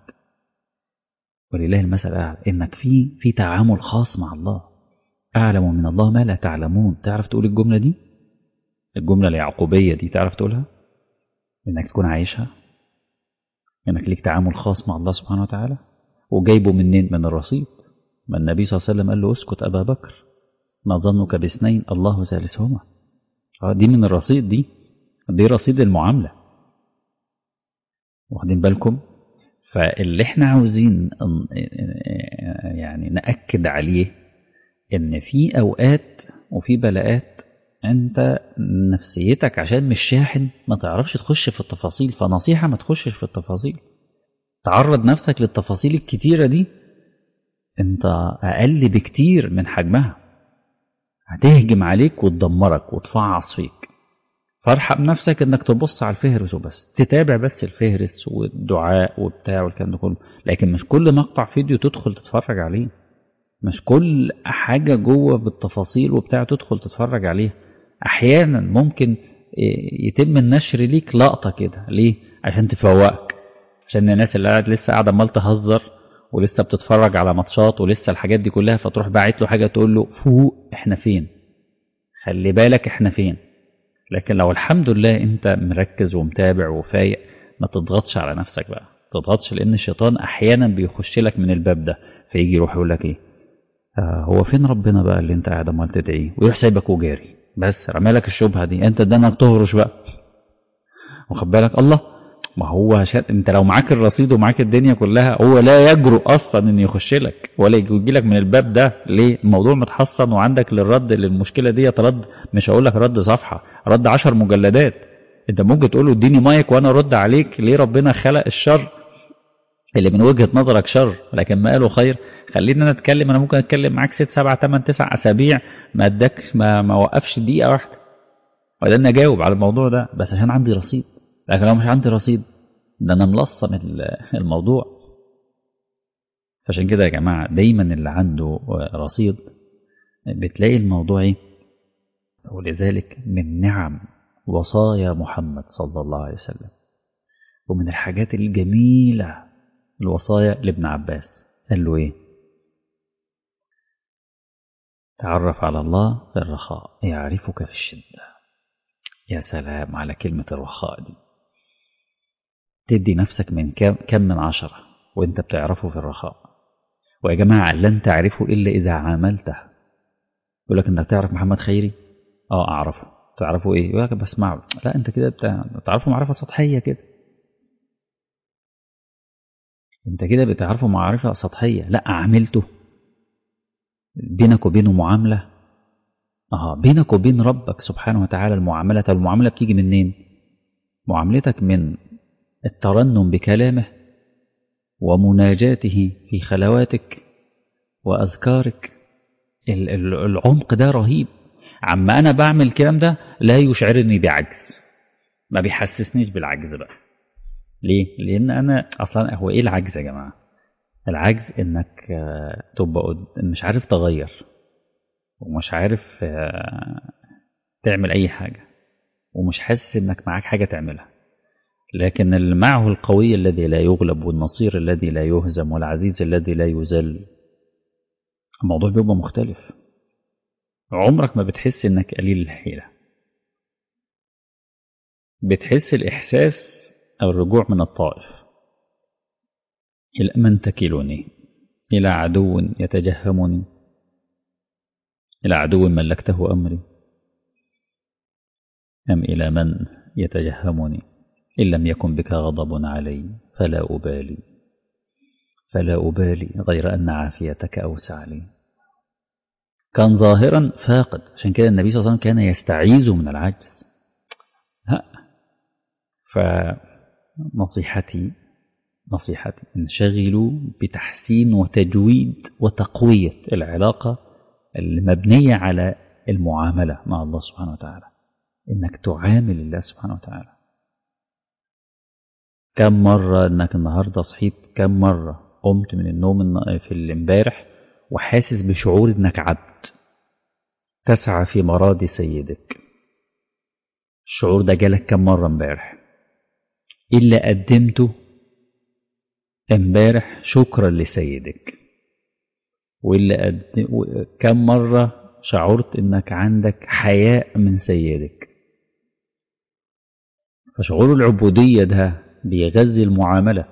ولله المثل الأعلى، إنك في تعامل خاص مع الله. أعلم من الله ما لا تعلمون. تعرف تقول الجملة دي، الجملة اليعقوبية دي، تعرف تقولها؟ إنك تكون عايشها، إنك ليك تعامل خاص مع الله سبحانه وتعالى. وجايبه منين؟ من الرصيد. ما النبي صلى الله عليه وسلم قال له اسكت أبا بكر، ما ظنك باثنين الله ثالثهما. دي من الرصيد، دي رصيد المعاملة. واخدين بالكم؟ فاللي احنا عاوزين يعني نأكد عليه ان في اوقات وفي بلاءات انت نفسيتك عشان مش شاحن ما تعرفش تخش في التفاصيل. فنصيحة ما تخشش في التفاصيل، تعرض نفسك للتفاصيل الكتيرة دي، انت اقل بكتير من حجمها، هتهجم عليك وتدمرك وتفعص فيك. فارحب نفسك انك تبص على الفهرس وبس، تتابع بس الفهرس والدعاء وبتاع والكلام ده كله، لكن مش كل مقطع فيديو تدخل تتفرج عليه، مش كل حاجة جوه بالتفاصيل وبتاع تدخل تتفرج عليها. احيانا ممكن يتم النشر ليك لقطة كده، ليه؟ عشان تفوقك، عشان الناس اللي لسه قاعدة عمال تهزر ولسه بتتفرج على ماتشات ولسه الحاجات دي كلها، فتروح باعت له حاجة تقول له فوق، احنا فين، خلي بالك احنا فين. لكن لو الحمد لله انت مركز ومتابع وفايق، ما تضغطش على نفسك بقى، تضغطش، لان الشيطان احيانا بيخش لك من الباب ده، فيجي يروح يقول لك ايه، هو فين ربنا بقى اللي انت قاعد عمال تدعيه، ويروح سايبك وجاري. بس رمالك الشبهه دي، انت ده انك تهرش بقى، واخد بالك؟ الله، ما هو انت لو معاك الرصيد ومعاك الدنيا كلها، هو لا يجرؤ اصلا ان يخش لك ولا يجي لك من الباب ده. ليه؟ الموضوع متحصن وعندك للرد للمشكله دي رد، مش هقول لك رد صفحه، رد 10 مجلدات. انت ممكن تقول له اديني مايك وانا ارد عليك ليه ربنا خلق الشر اللي من وجهه نظرك شر، لكن ما قاله خير. خلينا نتكلم، انا ممكن اتكلم معاك 6 7 8 9 اسابيع ما ادكش، ما وقفش دقيقه واحده، وبعدين اجاوب على الموضوع ده، بس عشان عندي رصيد. لكن لو مش عندي رصيد، ده انا ملصم الموضوع. فعشان كده يا جماعه، دايما اللي عنده رصيد بتلاقي الموضوع ايه. ولذلك من نعم وصايا محمد صلى الله عليه وسلم، ومن الحاجات الجميله الوصايا لابن عباس، قال له ايه؟ تعرف على الله في الرخاء يعرفك في الشده. يا سلام على كلمه الرخاء دي. تدي نفسك من كم من 10 وانت بتعرفه في الرخاء. ويا جماعة لن تعرفه إلا إذا عاملته. يقول لك أنت تعرف محمد خيري؟ أعرفه. تعرفه إيه؟ يقول لك بسمعه. لا، أنت كده بتعرفه معرفة سطحية كده، أنت كده بتعرفه معرفة سطحية. لا، عاملته بينك وبينه معاملة. بينك وبين ربك سبحانه وتعالى المعاملة بتيجي منين؟ معاملتك من الترنم بكلامه ومناجاته في خلواتك وأذكارك. العمق ده رهيب. عما أنا بعمل الكلام ده لا يشعرني بعجز، ما بيحسسنيش بالعجز بقى. ليه؟ لأن أنا أصلا، هو إيه العجز يا جماعة؟ العجز إنك تبقى مش عارف تغير، ومش عارف تعمل أي حاجة، ومش حاسس إنك معاك حاجة تعملها. لكن اللي معه القوي الذي لا يغلب، والنصير الذي لا يهزم، والعزيز الذي لا يذل، الموضوع بيبقى مختلف. عمرك ما بتحس إنك قليل الحيلة، بتحس الإحساس أو الرجوع من الطائف. إلى من تكلني؟ إلى عدو يتجهمني؟ إلى عدو ملكته أمري؟ أم إلى من يتجهمني؟ إن لم يكن بك غضب علي فلا أبالي غير أن عافيتك أوسع لي. كان ظاهرا فاقد، عشان كده النبي صلى الله عليه وسلم كان يستعيذ من العجز. فنصيحتي انشغلوا بتحسين وتجويد وتقوية العلاقة المبنية على المعاملة مع الله سبحانه وتعالى، إنك تعامل الله سبحانه وتعالى. كم مرة إنك النهاردة صحيت، كم مرة قمت من النوم في الامبارح وحاسس بشعور إنك عبد تسعى في مراضي سيدك. الشعور ده جالك كم مرة امبارح؟ إلا قدمته امبارح شكرا لسيدك. كم مرة شعرت إنك عندك حياء من سيدك. فشعور العبودية ده بيغذي المعاملة.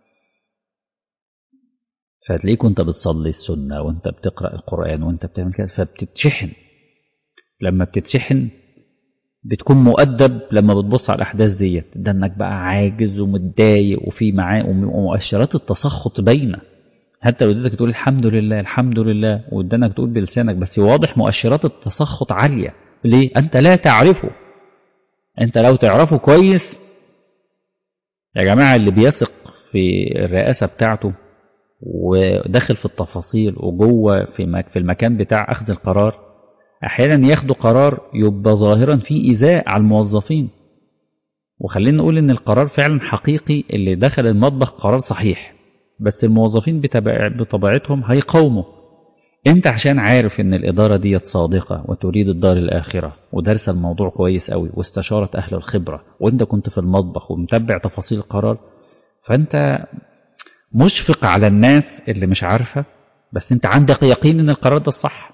فهتلاقيك وانت بتصلي السنة وانت بتقرأ القرآن وانت بتعمل كده فبتتشحن. لما بتتشحن بتكون مؤدب. لما بتبص على الأحداث ديت ده انك بقى عاجز ومتضايق وفي معاه ومؤشرات التسخط باينة. حتى لو اديتك تقول الحمد لله الحمد لله وادانك تقول بلسانك، بس واضح مؤشرات التسخط عالية. ليه؟ أنت لا تعرفه. أنت لو تعرفه كويس يا جماعة، اللي بيثق في الرئاسة بتاعته وداخل في التفاصيل وجوه في المكان بتاع أخذ القرار، أحيانا ياخدوا قرار يبقى ظاهرا فيه إيذاء على الموظفين. وخلينا نقول إن القرار فعلا حقيقي، اللي دخل المطبخ قرار صحيح، بس الموظفين بطبيعتهم هيقاوموا. انت عشان عارف ان الإدارة دي صادقة وتريد الدار الآخرة ودارسة الموضوع كويس قوي واستشارت أهل الخبرة، وانت كنت في المطبخ ومتابع تفاصيل القرار، فانت مشفق على الناس اللي مش عارفة، بس انت عندك يقين ان القرار ده الصح.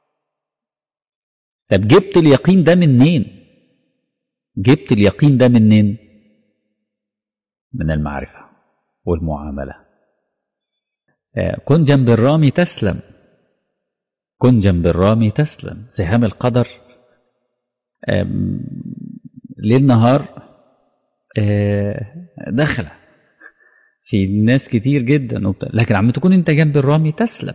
طب جبت اليقين ده منين؟ جبت اليقين ده منين؟ من المعرفة والمعاملة. كن جنب الرامي تسلم. كن جنب الرامي تسلم. سهام القدر ليل نهار داخلة في ناس كتير جدا، لكن عم تكون انت جنب الرامي تسلم.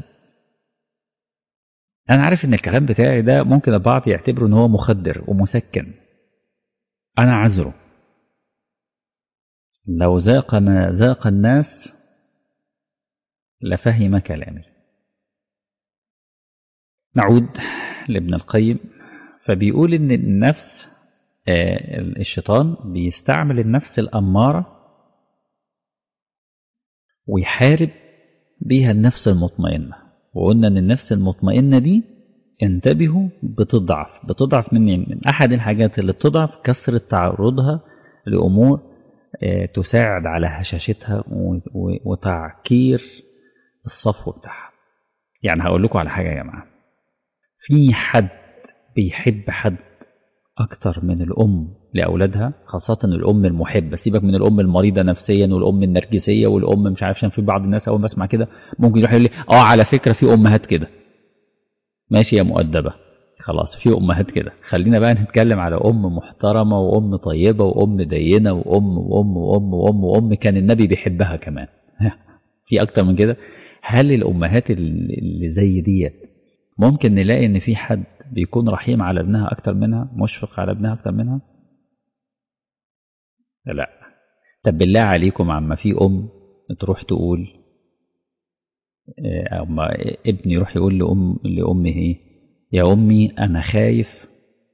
انا عارف ان الكلام بتاعي ده ممكن البعض يعتبره ان هو مخدر ومسكن. انا عذره. لو ذاق ما ذاق الناس لفهم كلامي. نعود لابن القيم، فبيقول ان النفس الشيطان بيستعمل النفس الأمارة ويحارب بيها النفس المطمئنة. وقلنا ان النفس المطمئنة دي انتبهوا بتضعف من أحد الحاجات اللي بتضعف كثرة تعرضها لأمور تساعد على هشاشتها وتعكير الصفو بتاعها. يعني هقول لكم على حاجة يا جماعة، في حد بيحب حد أكتر من الأم لأولادها، خاصة الأم المحبة. سيبك من الأم المريضة نفسيا والأم النرجسية والأم مش عارف، عشان في بعض الناس أول ما أسمع كده ممكن يروح يقول لي على فكرة في أمهات كده. ماشي يا مؤدبة، خلاص في أمهات كده. خلينا بقى نتكلم على أم محترمة وأم طيبة وأم دينة وأم وأم وأم وأم وأم كان النبي بيحبها كمان. في أكتر من كده. هل الأمهات اللي زي ديت ممكن نلاقي إن في حد بيكون رحيم على ابنها أكتر منها، مشفق على ابنها أكتر منها؟ لا. طب بالله عليكم عما في تروح تقول أما ابن يروح يقول لأمه إيه؟ يا أمي أنا خايف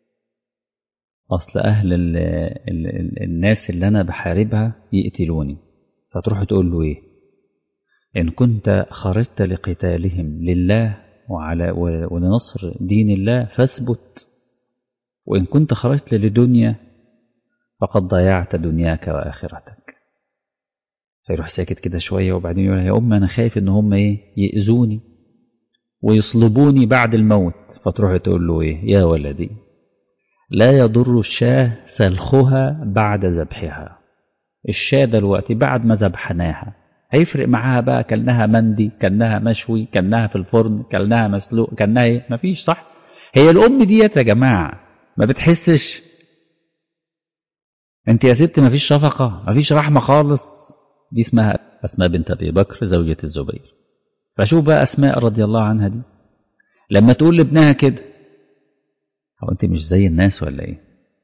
أصل أهل الناس اللي أنا بحاربها يقتلوني. فتروح تقول له إيه؟ إن كنت خرجت لقتالهم لله ولنصر دين الله فاثبت، وإن كنت خرجت لدنيا فقد ضيعت دنياك وآخرتك. فيروح ساكت كده شوية وبعدين يقول يا أم أنا خايف إن هم يأذوني ويصلبوني بعد الموت. فتروح تقول له إيه؟ يا ولدي لا يضر الشاة سلخها بعد ذبحها. الشاة دلوقتي بعد ما ذبحناها هيفرق معاها بقى كلناها مندي، كلناها مشوي، كلناها في الفرن، كلناها مسلوق، كلناها ايه؟ مفيش. صح؟ هي الأم ديت يا جماعة ما بتحسش انت يا ست مفيش شفقة، مفيش رحمة خالص. دي اسمها أسماء بنت أبي بكر زوجة الزبير. فشوف بقى أسماء رضي الله عنها دي لما تقول لابنها كده، هو انت مش زي الناس ولا ايه؟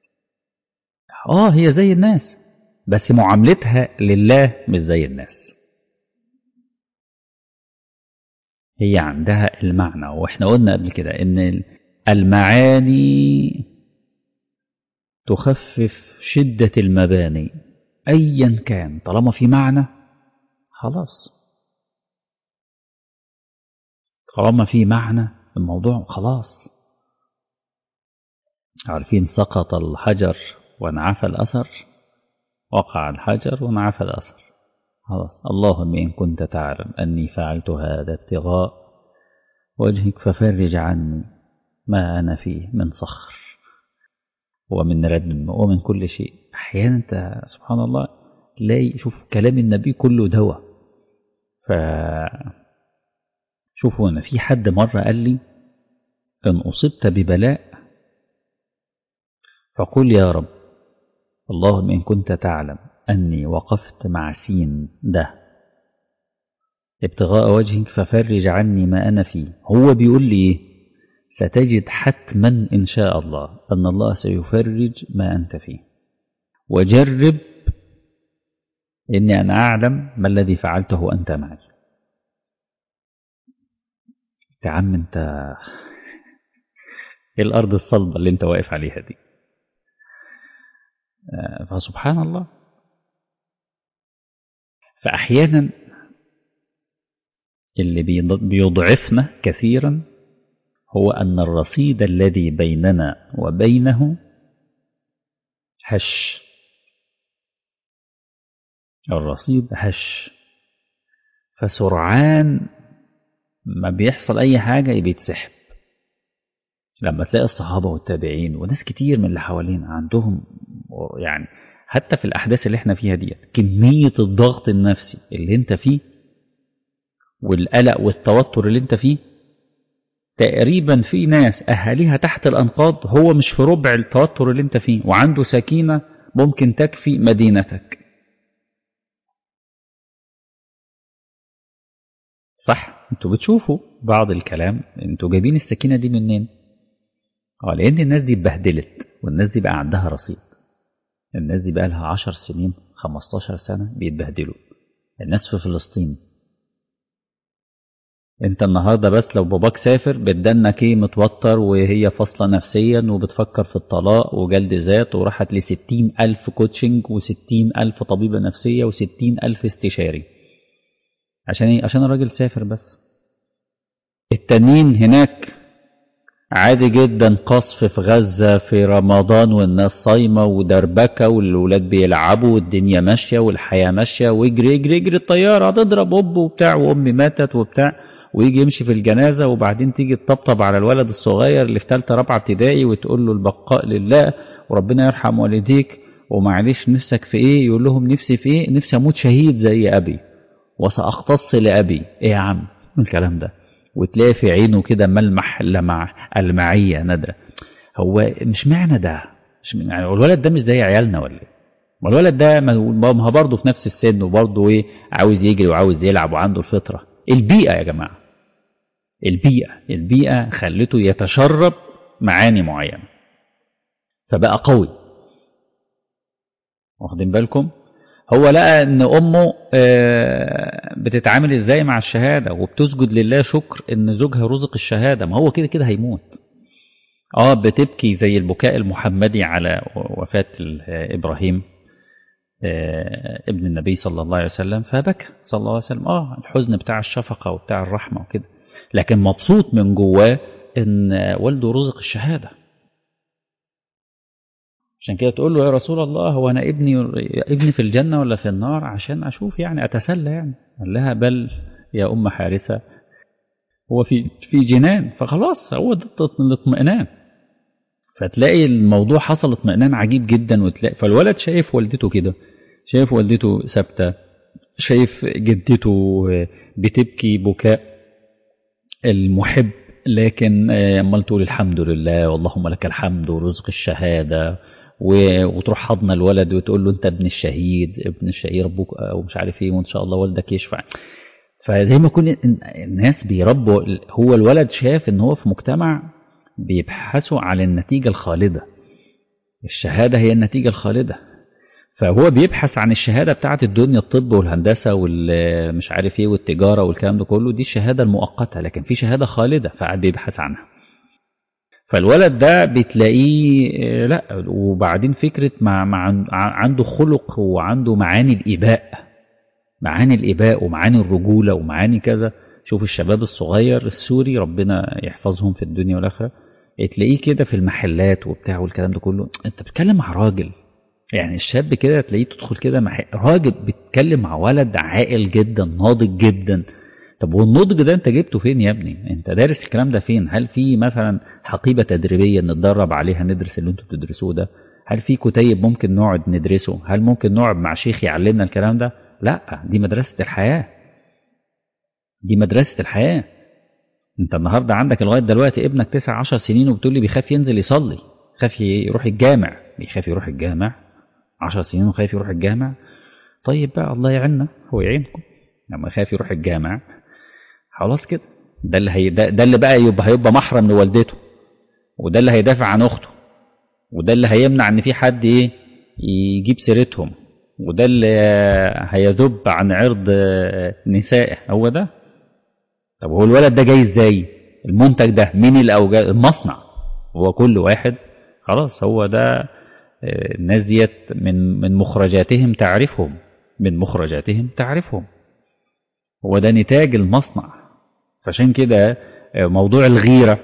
هي زي الناس بس معاملتها لله مش زي الناس. هي عندها المعنى، واحنا قلنا قبل كده ان المعاني تخفف شدة المباني ايا كان، طالما في معنى خلاص. طالما في معنى الموضوع خلاص. عارفين سقط الحجر وانعفى الأثر، وقع الحجر وانعفى الأثر. خلاص. اللهم إن كنت تعلم أني فعلت هذا ابتغاء وجهك ففرج عني ما أنا فيه من صخر ومن ردم ومن كل شيء. أحيانا أنت سبحان الله تلاقي، شوف كلام النبي كله دواء. شوفوا أنا في حد مرة قال لي إن أصبت ببلاء فقل يا رب اللهم إن كنت تعلم أني وقفت مع سين ده ابتغاء وجهك ففرج عني ما أنا فيه. هو بيقول لي إيه؟ ستجد حتما إن شاء الله أن الله سيفرج ما أنت فيه، وجرب إني أنا أعلم ما الذي فعلته أنت معي. يا عم أنت إيه الأرض الصلبة اللي أنت واقف عليها دي؟ فسبحان الله. فأحيانا اللي بيضعفنا كثيرا هو أن الرصيد الذي بيننا وبينه هش. الرصيد هش، فسرعان ما بيحصل أي حاجة بيتسحب. لما تلاقي الصحابة والتابعين وناس كتير من اللي حوالين عندهم يعني حتى في الأحداث اللي احنا فيها دي كمية الضغط النفسي اللي انت فيه والقلق والتوتر اللي انت فيه، تقريبا في ناس أهاليها تحت الأنقاض هو مش في ربع التوتر اللي انت فيه، وعنده سكينة ممكن تكفي مدينتك. صح؟ انتوا بتشوفوا بعض الكلام، انتوا جايبين السكينة دي منين؟ لأن الناس دي اتبهدلت، والناس دي بقى عندها رصيد. الناس دي بقى لها 10 سنين 15 سنة بيتبهدلوا. الناس في فلسطين، انت النهاردة بس لو باباك سافر بتدنك ايه متوتر، وهي فاصلة نفسيا وبتفكر في الطلاق وجلد ذات، وراحت ل60,000 كوتشنج و60,000 طبيبة نفسية و60,000 استشاري. عشان ايه؟ عشان الراجل سافر بس. التانيين هناك عادي جدا، قصف في غزة في رمضان والناس صايمة ودربكة والولاد بيلعبوا والدنيا ماشية والحياة ماشية، ويجري يجري يجري الطيارة هتضرب أب وبتاع، وأمي ماتت وبتاع، ويجي يمشي في الجنازة، وبعدين تيجي تطبطب على الولد الصغير اللي في ثالثة رابعة ابتدائي وتقول له البقاء لله وربنا يرحم والديك ومعلش نفسك في ايه؟ يقول لهم نفسي في ايه؟ نفسي اموت شهيد زي ابي وسأختص لأبي. ايه يا عم الكلام ده؟ وتلاقي في عينه كده ملمح لمع المعية ندى. هو مش معنى ده، مش يعني الولد ده مش زي عيالنا ولا ايه؟ ما الولد ده ما برضه في نفس السن وبرضه ايه، عاوز يجري وعاوز يلعب وعنده الفطرة. البيئة يا جماعة، البيئة خلته يتشرب معاني معينة فبقى قوي. واخدين بالكم؟ هو لقى ان امه بتتعامل ازاي مع الشهادة وبتسجد لله شكر ان زوجها رزق الشهادة، ما هو كده كده هيموت. بتبكي زي البكاء المحمدي على وفاة ابراهيم ابن النبي صلى الله عليه وسلم، فبكى صلى الله عليه وسلم الحزن بتاع الشفقة وبتاع الرحمة وكده، لكن مبسوط من جواه ان والده رزق الشهادة. عشان كده تقول له يا رسول الله هو انا ابني في الجنة ولا في النار عشان اشوف يعني اتسلى يعني. قال لها بل يا ام حارثة هو في جنان. فخلاص هو ده الاطمئنان. فتلاقي الموضوع حصل اطمئنان عجيب جدا، وتلاقي فالولد شايف والدته كده، شايف والدته ثابته، شايف جدته بتبكي بكاء المحب، لكن امال تقول الحمد لله واللهم لك الحمد ورزق الشهاده وتروح حضن الولد وتقول له انت ابن الشهيد، ابن الشهيد ربك او مش عارف ايه، وان شاء الله والدك يشفع. فزي ما يكون الناس بيربوا، هو الولد شاف ان هو في مجتمع بيبحثوا على النتيجة الخالدة، الشهادة هي النتيجة الخالدة، فهو بيبحث عن الشهادة بتاعت الدنيا، الطب والهندسة والمش عارف ايه والتجارة والكلام ده كله، دي الشهادة المؤقتة، لكن في شهادة خالدة فقاعد بيبحث عنها. فالولد ده بتلاقيه لا، وبعدين فكرة مع عنده خلق وعنده معاني الإباء، معاني الإباء ومعاني الرجولة ومعاني كذا. شوف الشباب الصغير السوري ربنا يحفظهم في الدنيا والآخرة، تلاقيه كده في المحلات وبتاع والكلام ده كله، انت بتتكلم مع راجل، يعني الشاب كده تلاقيه تدخل كده مع راجل بيتكلم مع ولد عاقل جدا ناضج جدا. طب والنضج ده انت جبته فين يا ابني؟ انت دارس الكلام ده فين؟ هل في مثلا حقيبة تدريبية نتدرب عليها ندرس اللي انتوا بتدرسوه ده؟ هل في كتيب ممكن نقعد ندرسه؟ هل ممكن نقعد مع شيخ يعلمنا الكلام ده؟ لا، دي مدرسة الحياة، دي مدرسة الحياة. انت النهاردة عندك لغاية دلوقتي ابنك 19 سنين وبتقول لي بيخاف ينزل يصلي، خاف يروح الجامع، بيخاف يروح الجامع 10 سنين وخايف يروح الجامع. طيب بقى الله يعيننا هو يعينكم، لما خايف يروح الجامع خلاص كده، ده اللي ده اللي بقى هيبقى محرم لوالدته، وده اللي هيدافع عن اخته، وده اللي هيمنع ان في حد ايه يجيب سيرتهم، وده اللي هيذب عن عرض نسائه، هو ده. طب هو الولد ده جاي ازاي؟ المنتج ده مين اللي اوجد؟ المصنع. هو كل واحد خلاص هو ده، الناس ديت من مخرجاتهم تعرفهم، من مخرجاتهم تعرفهم، هو ده نتاج المصنع. فعشان كده موضوع الغيرة،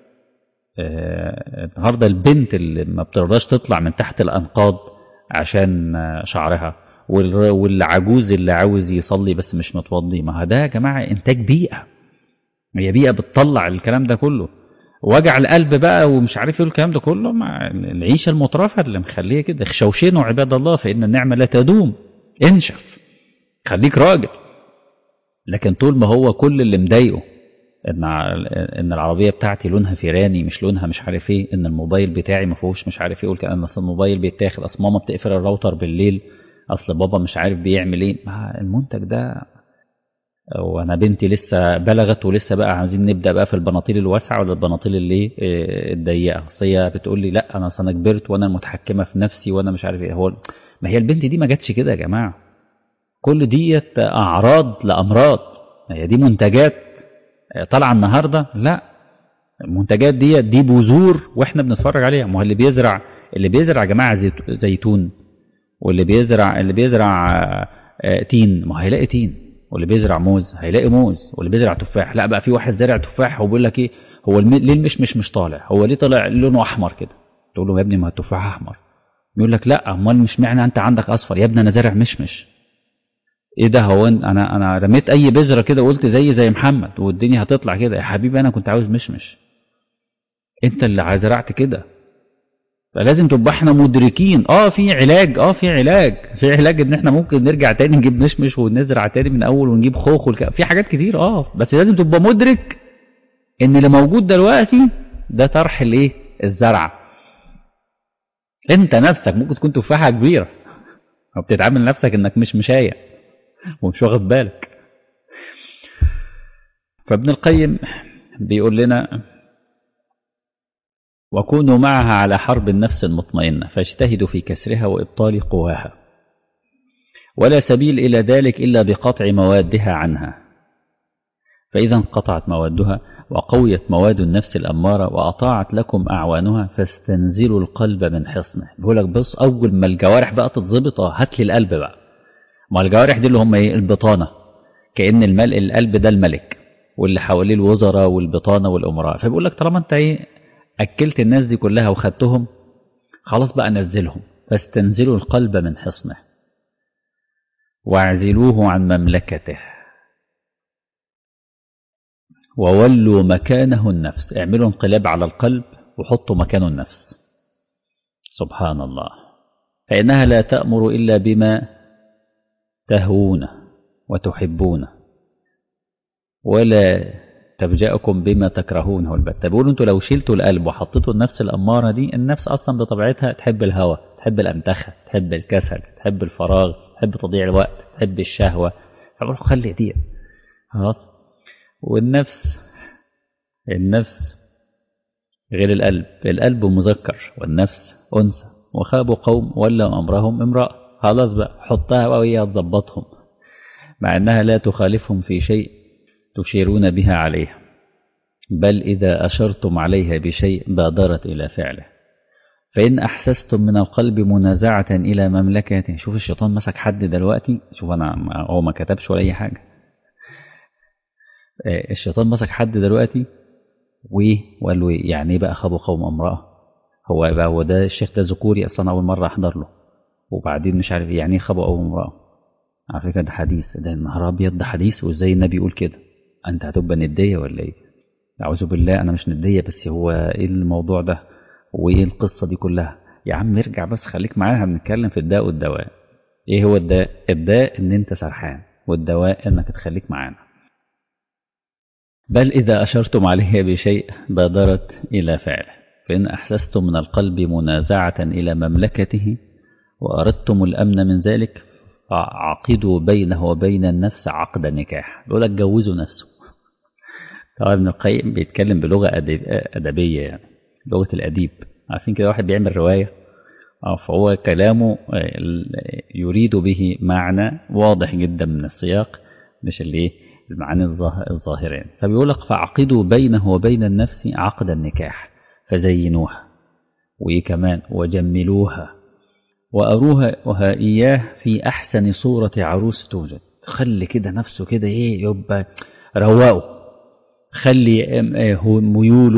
النهارده البنت اللي ما بترضاش تطلع من تحت الأنقاض عشان شعرها، والعجوز اللي عاوز يصلي بس مش متوضي، ما ده يا جماعة إنتاج بيئة، هي بيئة بتطلع الكلام ده كله. وجع القلب بقى ومش عارف ايه الكلام ده كله مع العيشة المترفة اللي مخليه كده. خشوشنوا عباد الله فإن النعمة لا تدوم، انشف، خليك راجل. لكن طول ما هو كل اللي مضايقه ان العربيه بتاعتي لونها فيراني مش لونها مش عارف ايه، ان الموبايل بتاعي ما فيهوش مش عارف ايه، يقول كأن اصل الموبايل بيتاخد، اصل ماما بتقفل الراوتر بالليل، اصل بابا مش عارف بيعمل ايه، المنتج ده. وانا بنتي لسه بلغت ولسه بقى عايزين نبدا بقى في البناطيل الواسعه ولا البناطيل اللي الضيقه، اصل هي بتقول لي لا انا كبرت وانا المتحكمه في نفسي وانا مش عارف ايه. هو ما هي البنت دي ما جاتش كده يا جماعه، كل ديت اعراض لامراض، هي دي منتجات طالعه النهارده؟ لا، المنتجات دي بذور واحنا بنتفرج عليها. ما هو اللي بيزرع يا جماعه زيتون، اللي بيزرع تين ما هيلاقي تين، واللي بيزرع موز هيلاقي موز، واللي بيزرع تفاح. لا بقى في واحد زارع تفاح وبيقول لك ايه، هو ليه المشمش مش طالع؟ هو ليه طالع لونه احمر كده؟ تقول له يا ابني ما التفاح احمر، يقول لك لا امال مش معنى انت عندك اصفر يا ابني انا زارع مشمش. ايه ده؟ هو انا رميت اي بذره كده وقلت زي محمد والدنيا هتطلع كده؟ يا حبيبي انا كنت عاوز مشمش، انت اللي زرعت كده. فلازم تبقى احنا مدركين في علاج ان احنا ممكن نرجع تاني نجيب مشمش ونزرع تاني من اول ونجيب خوخ في حاجات كتير بس لازم تبقى مدرك ان اللي موجود دلوقتي ده طرح الايه؟ الزرع. انت نفسك ممكن تكون تفاحه كبيره وبتتعامل نفسك انك مش مشايه ومش واخد بالك. فابن القيم بيقول لنا وكونوا معها على حرب النفس المطمئنة فاجتهدوا في كسرها وإبطال قواها، ولا سبيل إلى ذلك إلا بقطع موادها عنها، فإذا انقطعت موادها وقويت مواد النفس الأمارة وأطاعت لكم أعوانها فاستنزلوا القلب من حصنه. بيقول لك بص، أول ما الجوارح بقى تتظبط هات لي القلب بقى. ما الجوارح دي اللي هم ايه؟ البطانة، كأن القلب ده الملك واللي حواليه الوزراء والبطانة والأمراء. فبيقول لك طالما انت ايه أكلت الناس دي كلها وخدتهم خلاص بقى نزلهم، فاستنزلوا القلب من حصنه واعزلوه عن مملكته وولوا مكانه النفس. اعملوا انقلاب على القلب وحطوا مكانه النفس. سبحان الله. فإنها لا تأمر إلا بما تهوون وتحبون، ولا طب جاءكم بما تكرهونه البتة. بيقولوا انتوا لو شلتوا القلب وحطيتوا النفس الأمارة دي، النفس أصلا بطبيعتها تحب الهوى، تحب الأنتخة، تحب الكسل، تحب الفراغ، تحب تضييع الوقت، تحب الشهوة. فبقولوا خلي دي خلاص. النفس غير القلب، القلب مذكر والنفس أنثى، وخابوا قوم ولوا أمرهم امرأة. خلاص بقى حطها بقى وهي تظبطهم، مع أنها لا تخالفهم في شيء تشيرون بها عليها، بل إذا أشرتم عليها بشيء بادرت إلى فعله. فإن أحسستم من القلب منازعة إلى مملكته. شوف الشيطان مسك حد دلوقتي، شوف أنا هو ما كتبش ولا أي حاجة. الشيطان مسك حد دلوقتي وقال له يعني إيه بقى خابوا قوم امرأة؟ هو ده الشيخ ده ذكوري أصلا، أول مرة أحضر له. وبعدين مش عارف يعني إيه خابوا قوم امرأة. على فكرة ده حديث، ده النهار أبيض، ده حديث. وإزاي النبي يقول كده؟ أنت هتبقى ندية ولا إيه؟ أعوذ بالله، أنا مش ندية، بس هو إيه الموضوع ده وإيه القصة دي كلها؟ يا عم ارجع بس، خليك معانا، هنتكلم في الداء والدواء. إيه هو الداء؟ الداء إن أنت سرحان، والدواء إنك تخليك معانا. بل إذا أشرتم عليه بشيء بادرت إلى فعله. فإن أحسستم من القلب منازعة إلى مملكته وأردتم الأمن من ذلك فعقدوا بينه وبين النفس عقد نكاح. بيقول لك جوزوا نفسه. طبعا ابن القيم بيتكلم بلغة أدبية، يعني لغة الأديب. عارفين كده واحد بيعمل رواية، فهو كلامه يريد به معنى واضح جدا من السياق، مش اللي المعاني الظاهرين. فبيقول لك فعقدوا بينه وبين النفس عقد النكاح، فزينوها وإيه كمان وجملوها وأروها إياه في أحسن صورة عروس توجد. خلي كده نفسه كده إيه يبقى رواه، خلي ميوله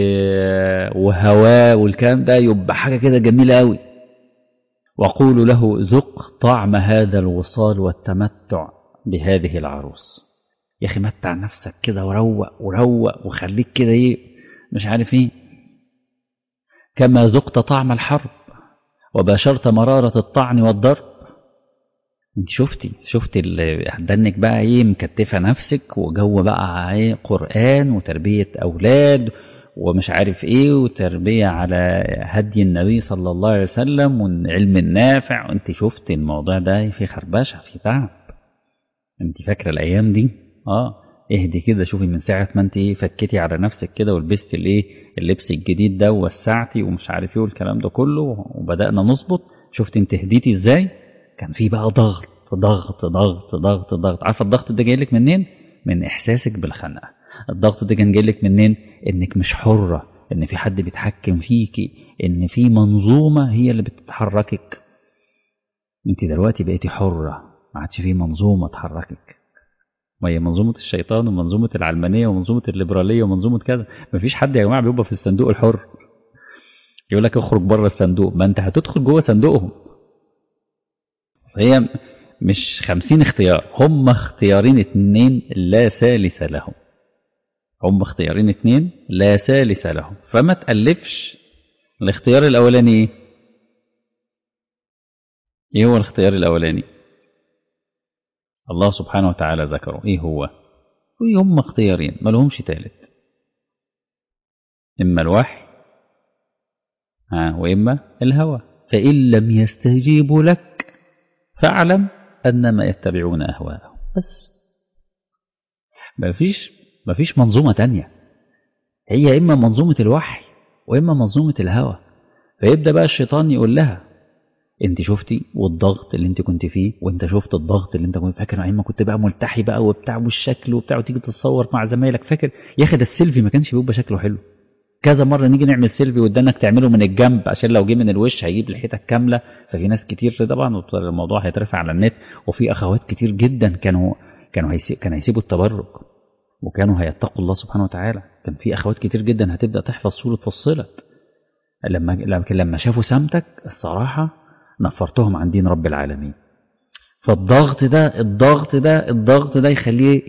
وهواه والكلام ده يبقى حاجة كده جميلة قوي. وقولوا له ذق طعم هذا الوصال والتمتع بهذه العروس. يا أخي متع نفسك كده وروق وروق وخليك كده إيه مش عارف إيه، كما ذقت طعم الحرب وباشرت مرارة الطعن والضرب. انت شفتي اللي هتدنك بقى ايه مكتفة نفسك، وجو بقى ايه قرآن وتربية أولاد ومش عارف ايه وتربية على هدي النبي صلى الله عليه وسلم والعلم النافع. وانت شفتي الموضوع ده في خربشة في تعب. انت فاكرة الأيام دي؟ اهدي كده، شوفي من ساعة ما انت ايه فكتي على نفسك كده ولبستي الايه اللبس الجديد ده ووسعتي ومش عارف ايه والكلام ده كله وبدأنا نظبط. شفتي انت هديتي ازاي؟ كان في بقى ضغط ضغط ضغط ضغط ضغط. عارفه الضغط ده جاي لك منين؟ من احساسك بالخنقه. الضغط ده كان جاي لك منين؟ انك مش حره، ان في حد بيتحكم فيكي، ان في منظومه هي اللي بتتحركك. انت دلوقتي بقيتي حره، ما عادش في منظومه تحركك. ما هي منظومه الشيطان ومنظومه العلمانيه ومنظومه الليبراليه ومنظومه كذا. ما فيش حد يا جماعه بيبقى في الصندوق الحر. يقول لك اخرج بره الصندوق، ما انت هتدخل جوه صندوقهم. فهي مش 50 اختيار، هم اختيارين 2 لا ثالث لهم. هم اختيارين 2 لا ثالث لهم. فما تألفش. الاختيار الأولاني ايه؟ ايه هو الاختيار الأولاني؟ الله سبحانه وتعالى ذكره. ايه هو؟ هم اختيارين ما لهمش ثالث، إما الوحي وإما الهوى. فإن لم يستجيبوا لك فاعلم أنما يتبعون أهواءهم. بس مفيش منظومة تانية، هي إما منظومة الوحي وإما منظومة الهوى. فيبدأ بقى الشيطان يقول لها انت شفتي والضغط اللي انت كنت فيه، وانت شفت الضغط اللي انت كنت فاكر ايما كنت بقى ملتحي بقى وبتاع والشكل وبتاع وتيجي تتصور مع زمايلك. فاكر يا اخي ده السيلفي ما كانش بيبقى شكله حلو. كذا مره نيجي نعمل سيلفي وادانك تعمله من الجنب عشان لو جه من الوش هيجيب لحيتك كامله. ففي ناس كتير طبعا الموضوع هيترفع على النت، وفي اخوات كتير جدا كانوا هيسيبوا التبرج وكانوا هيتقوا الله سبحانه وتعالى. كان في اخوات كتير جدا هتبدا تحفظ سوره فصلت لما شافوا سمتك الصراحه نفرتهم عن دين رب العالمين. فالضغط ده يخليه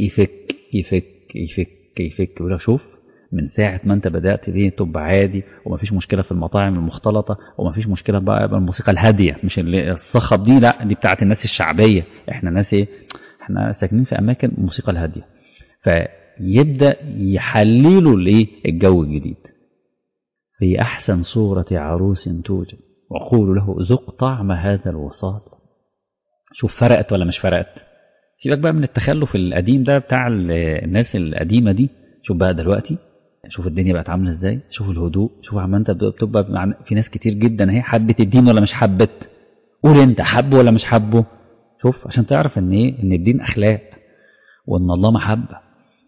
يفك ولا شوف من ساعة ما انت بدأت دي تبقى عادي، ومفيش مشكلة في المطاعم المختلطة، ومفيش مشكلة بقى بالموسيقى الهادية، مش اللي الصخب دي، لا دي بتاعت الناس الشعبية. احنا ناس ايه؟ احنا ساكنين في اماكن الموسيقى الهادية. يبدأ يحللوا الجو الجديد. في أحسن صورة عروس توجد وقولوا له ذق طعم هذا الوصال. شوف فرقت ولا مش فرقت. سيبك بقى من التخلف القديم ده بتاع الناس القديمة دي. شوف بقى دلوقتي، شوف الدنيا بقت عاملة ازاي، شوف الهدوء، شوف عم انت بتبقى في ناس كتير جدا اهي حبت الدين ولا مش حبت. قول انت حبه ولا مش حبه. شوف عشان تعرف ان ان الدين اخلاق وان الله محبة.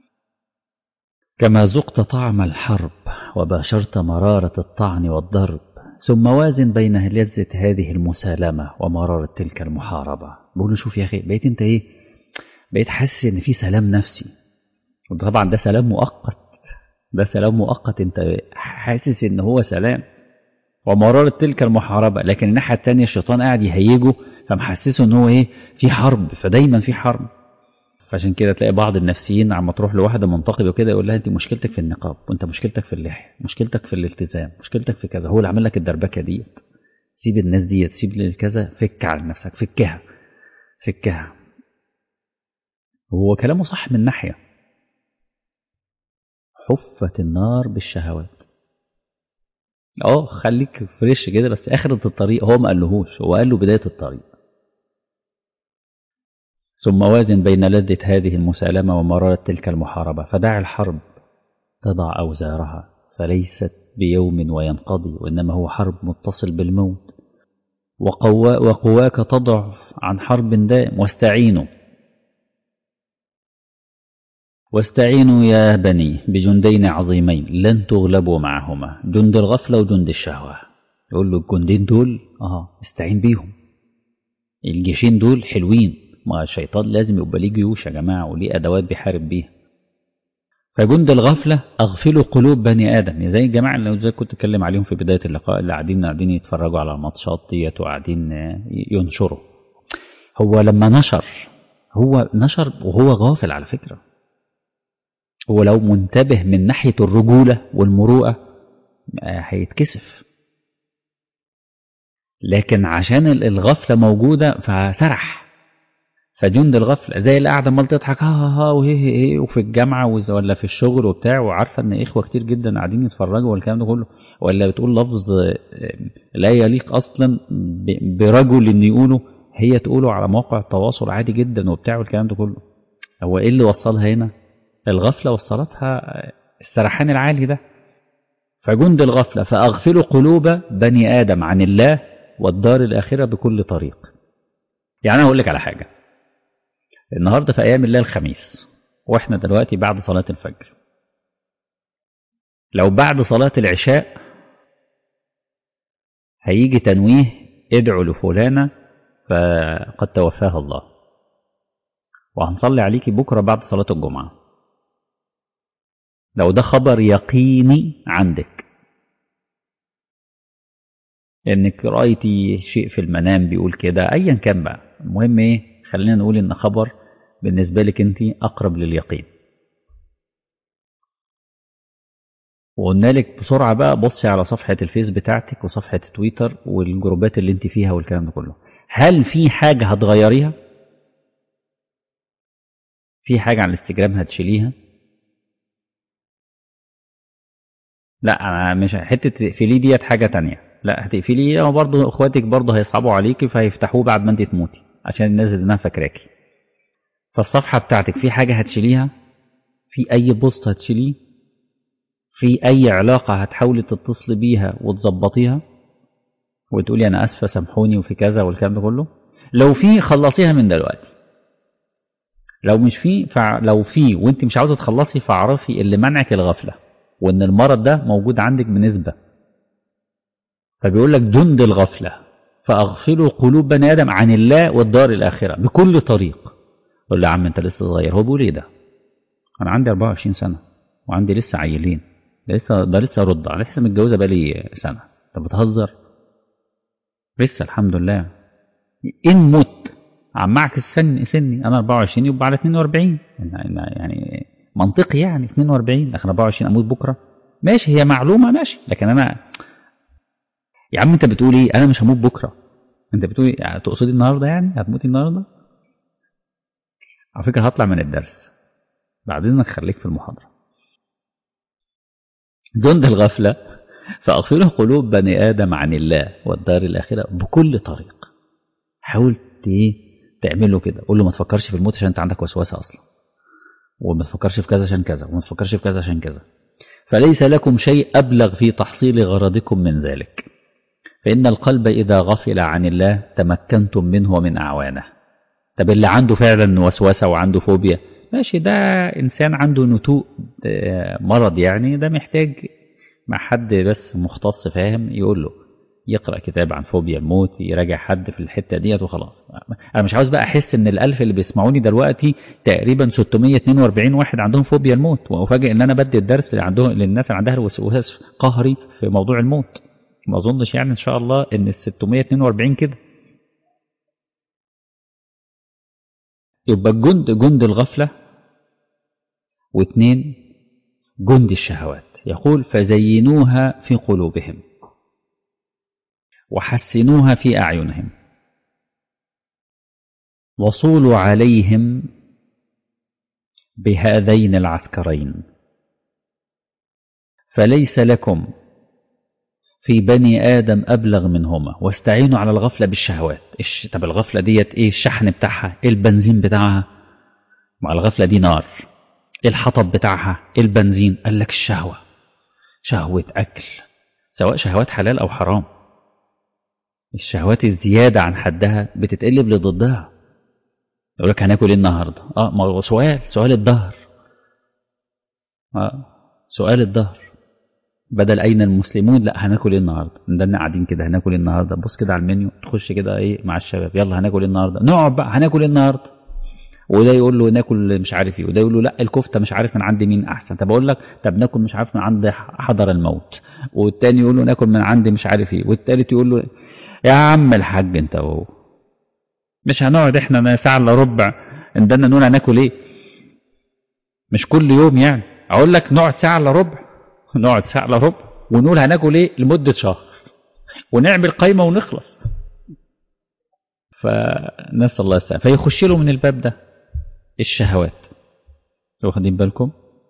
كما ذقت طعم الحرب وباشرت مرارة الطعن والضرب، ثم وازن بين لذة هذه المسالمة ومرارة تلك المحاربة. بقول شوف يا أخي، بقيت أنت بقيت حاسس إن في سلام نفسي. طبعا ده سلام مؤقت، ده سلام مؤقت، أنت حاسس إن هو سلام ومرارة تلك المحاربة. لكن الناحية التانية الشيطان قاعد يهيجه، فمحسسه إن هو في حرب، فدايما في حرب. فعشان كده تلاقي بعض النفسيين عم تروح لواحدة منتقبة وكده يقول لها انت مشكلتك في النقاب، وانت مشكلتك في اللحية، مشكلتك في الالتزام، مشكلتك في كذا. هو اللي عمل لك الدربكة ديت. سيب الناس ديت، سيب كذا، فك على نفسك، فكها فكها. هو كلامه صح من ناحية. حفت النار بالشهوات. خليك فريش كده، بس آخرة الطريق هو ما قالهوش، هو قال له بداية الطريق. ثم وازن بين لذة هذه المسالمة ومرارة تلك المحاربة، فدع الحرب تضع أوزارها، فليست بيوم وينقضي، وإنما هو حرب متصل بالموت. وقواك تضعف عن حرب دائم. واستعينوا يا بني بجندين عظيمين لن تغلبوا معهما، جند الغفلة وجند الشهوة. يقول له الجندين دول استعين بيهم. الجيشين دول حلوين، ما الشيطان لازم يبقى ليه جيوش يا جماعة وليه أدوات بيحارب بيها. فجند الغفلة أغفلوا قلوب بني آدم، زي الجماعة اللي زي كنت أتكلم عليهم في بداية اللقاء، اللي قاعدين يتفرجوا على الماتشات ديت وقاعدين ينشروا. هو لما هو نشر وهو غافل على فكرة. هو لو منتبه من ناحية الرجولة والمروءة هيتكسف، لكن عشان الغفلة موجودة فسرح. فجند الغفلة زي اللي قاعدة عمال تضحك ها وهي وفي الجامعة ولا في الشغل وبتاع، وعارفة ان اخوة كتير جدا قاعدين يتفرجوا والكلام ده كله، ولا بتقول لفظ لا يليق اصلا برجل ان يقوله، هي تقوله على مواقع التواصل عادي جدا وبتاع والكلام ده كله. هو ايه اللي وصلها هنا؟ الغفلة وصلتها السرحان العالي ده. فجند الغفلة فأغفلوا قلوب بني آدم عن الله والدار الآخرة بكل طريق. يعني أنا أقول لك على حاجة. النهاردة في أيام الله الخميس، وإحنا دلوقتي بعد صلاة الفجر. لو بعد صلاة العشاء هيجي تنويه ادعوا لفلانة فقد توفاها الله، وهنصلي عليكي بكرة بعد صلاة الجمعة. لو ده خبر يقيني عندك انك رأيتي شيء في المنام بيقول كده، ايا كان بقى، المهم خلينا نقول ان خبر بالنسبة لك انت اقرب لليقين. وقلنا لك بسرعة بقى بصي على صفحة الفيس بتاعتك وصفحة تويتر والجروبات اللي انت فيها والكلام ده كله. هل في حاجة هتغيريها؟ في حاجة على الانستجرام هتشيليها؟ لا انا مش حتة تقفليه ديت حاجة تانية. لا هتقفليه برضه اخواتك برضه هيصعبوا عليكي فهيفتحوه بعد ما انت تموتي عشان الناس انها فاكراكي. فالصفحة بتاعتك في حاجة هتشيليها؟ في اي بوست هتشيليه؟ في اي علاقة هتحاولي تتصلي بيها وتظبطيها وتقولي انا اسفة سامحوني وفي كذا والكلام ده كله؟ لو في خلصيها من دلوقتي. لو مش في لو في وانت مش عاوزة تخلصي فاعرفي اللي منعك الغفلة، وان المرض ده موجود عندك بنسبة. فبيقول لك جند الغفلة فاغفلوا قلوب بني ادم عن الله والدار الاخرة بكل طريق. قول له يا عم انت لسه صغير. هو بيقول ايه ده؟ انا عندي 24 سنة وعندي لسه عيلين، ده لسه رضع، لسه متجوزة بقالي سنة. انت بتهزر؟ لسه الحمد لله. ان مت عمعك سني انا 24 يبقى على 42 يعني منطقي، يعني 42 لكن 24 اموت بكره ماشي، هي معلومه ماشي، لكن انا يا عم انت بتقول ايه؟ انا مش هموت بكره. انت بتقول ايه؟ تقصدي النهارده يعني هتموتي النهارده؟ على فكره هطلع من الدرس بعدين انك خليك في المحاضرة. جند الغفلة فأغفله قلوب بني آدم عن الله والدار الآخرة بكل طريق. حاول تعمله كده، قول له ما تفكرش في الموت عشان انت عندك وسوسة أصلا، وما تفكرش في كذا عشان كذا، وما تفكرش في كذا عشان كذا. فليس لكم شيء أبلغ في تحصيل غرضكم من ذلك، فإن القلب إذا غفل عن الله تمكنتم منه ومن أعوانه. طب اللي عنده فعلا وسوسة وعنده فوبيا ماشي، ده إنسان عنده نتوء مرض يعني، ده محتاج مع حد بس مختص فاهم يقول له، يقرأ كتاب عن فوبيا الموت، يراجع حد في الحتة ديت وخلاص. أنا مش عاوز بقى أحس إن الألف اللي بيسمعوني دلوقتي تقريبا 642 واحد عندهم فوبيا الموت، وأفاجئ إن أنا بدي الدرس اللي عندهم للناس اللي عندها وسواس قهري في موضوع الموت. ما أظنش يعني إن شاء الله إن ال 642 كده. يبقى جند الغفلة، واثنين جند الشهوات. يقول فزينوها في قلوبهم وحسنوها في أعينهم وصولوا عليهم بهذين العسكرين، فليس لكم في بني آدم أبلغ منهما، واستعينوا على الغفلة بالشهوات. طب الغفلة ديت إيه الشحن بتاعها؟ إيه البنزين بتاعها؟ مع الغفلة دي نار. إيه الحطب بتاعها؟ إيه البنزين؟ قال لك الشهوة، شهوة أكل، سواء شهوات حلال أو حرام. الشهوات الزيادة عن حدها بتتقلب لضدها. يقول لك هناكل ايه النهارده؟ ما هو سؤال الدهر. سؤال الدهر، بدل اين المسلمون، لا هناكل ايه النهارده؟ ندلنا قاعدين كده هناكل ايه النهارده؟ بص كده على المنيو، تخش كده ايه مع الشباب، يلا هناكل ايه النهارده؟ نقعد بقى هناكل ايه النهارده؟ وده يقول له ناكل مش عارف ايه، وده يقول له لا الكفته مش عارف من عند مين احسن. طب اقول لك طب ناكل مش عارف من عند حضر الموت، والتاني يقول له ناكل من عند مش عارف ايه، والتالت يقول له يا عم الحاج انت وهو مش هنقعد احنا ساعه الا ربع ندلنا نقول هناكل ايه؟ مش كل يوم يعني. اقول لك نقعد ساعه الا ربع، نقعد ساعه الا ربع ونقول هناكل ايه لمده شهر، ونعمل قايمه ونخلص. فنسال الله السلامه. فيخش له من الباب ده الشهوات، واخدين بالكم؟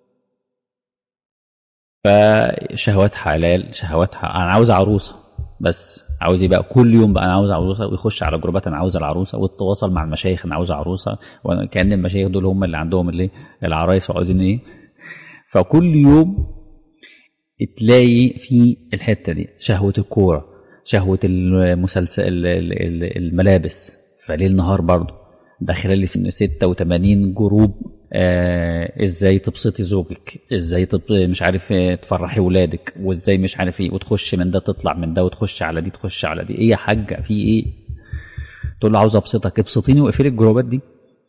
فشهوات حلال، شهوات انا عاوز عروسه، بس عاوز ايه بقى؟ كل يوم بقى انا عاوز عروسه، ويخش على جروبات انا عاوز العروسه، ويتواصل مع المشايخ انا عاوز عروسه، وكأن المشايخ دول هم اللي عندهم اللي العرايس وعاوزين ايه. فكل يوم تلاقي في الحته دي شهوه الكوره، شهوه المسلسل، الملابس، فليل نهار برضه ده خلال 86 جروب. ازاي تبسطي زوجك، ازاي مش عارف تفرحي ولادك، وازاي مش عارف ايه، وتخش من ده تطلع من ده، وتخش على دي تخش على دي. ايه يا حاجه في ايه؟ تقول له عاوز ابسطك، ابسطيني واقفلي الجروبات دي.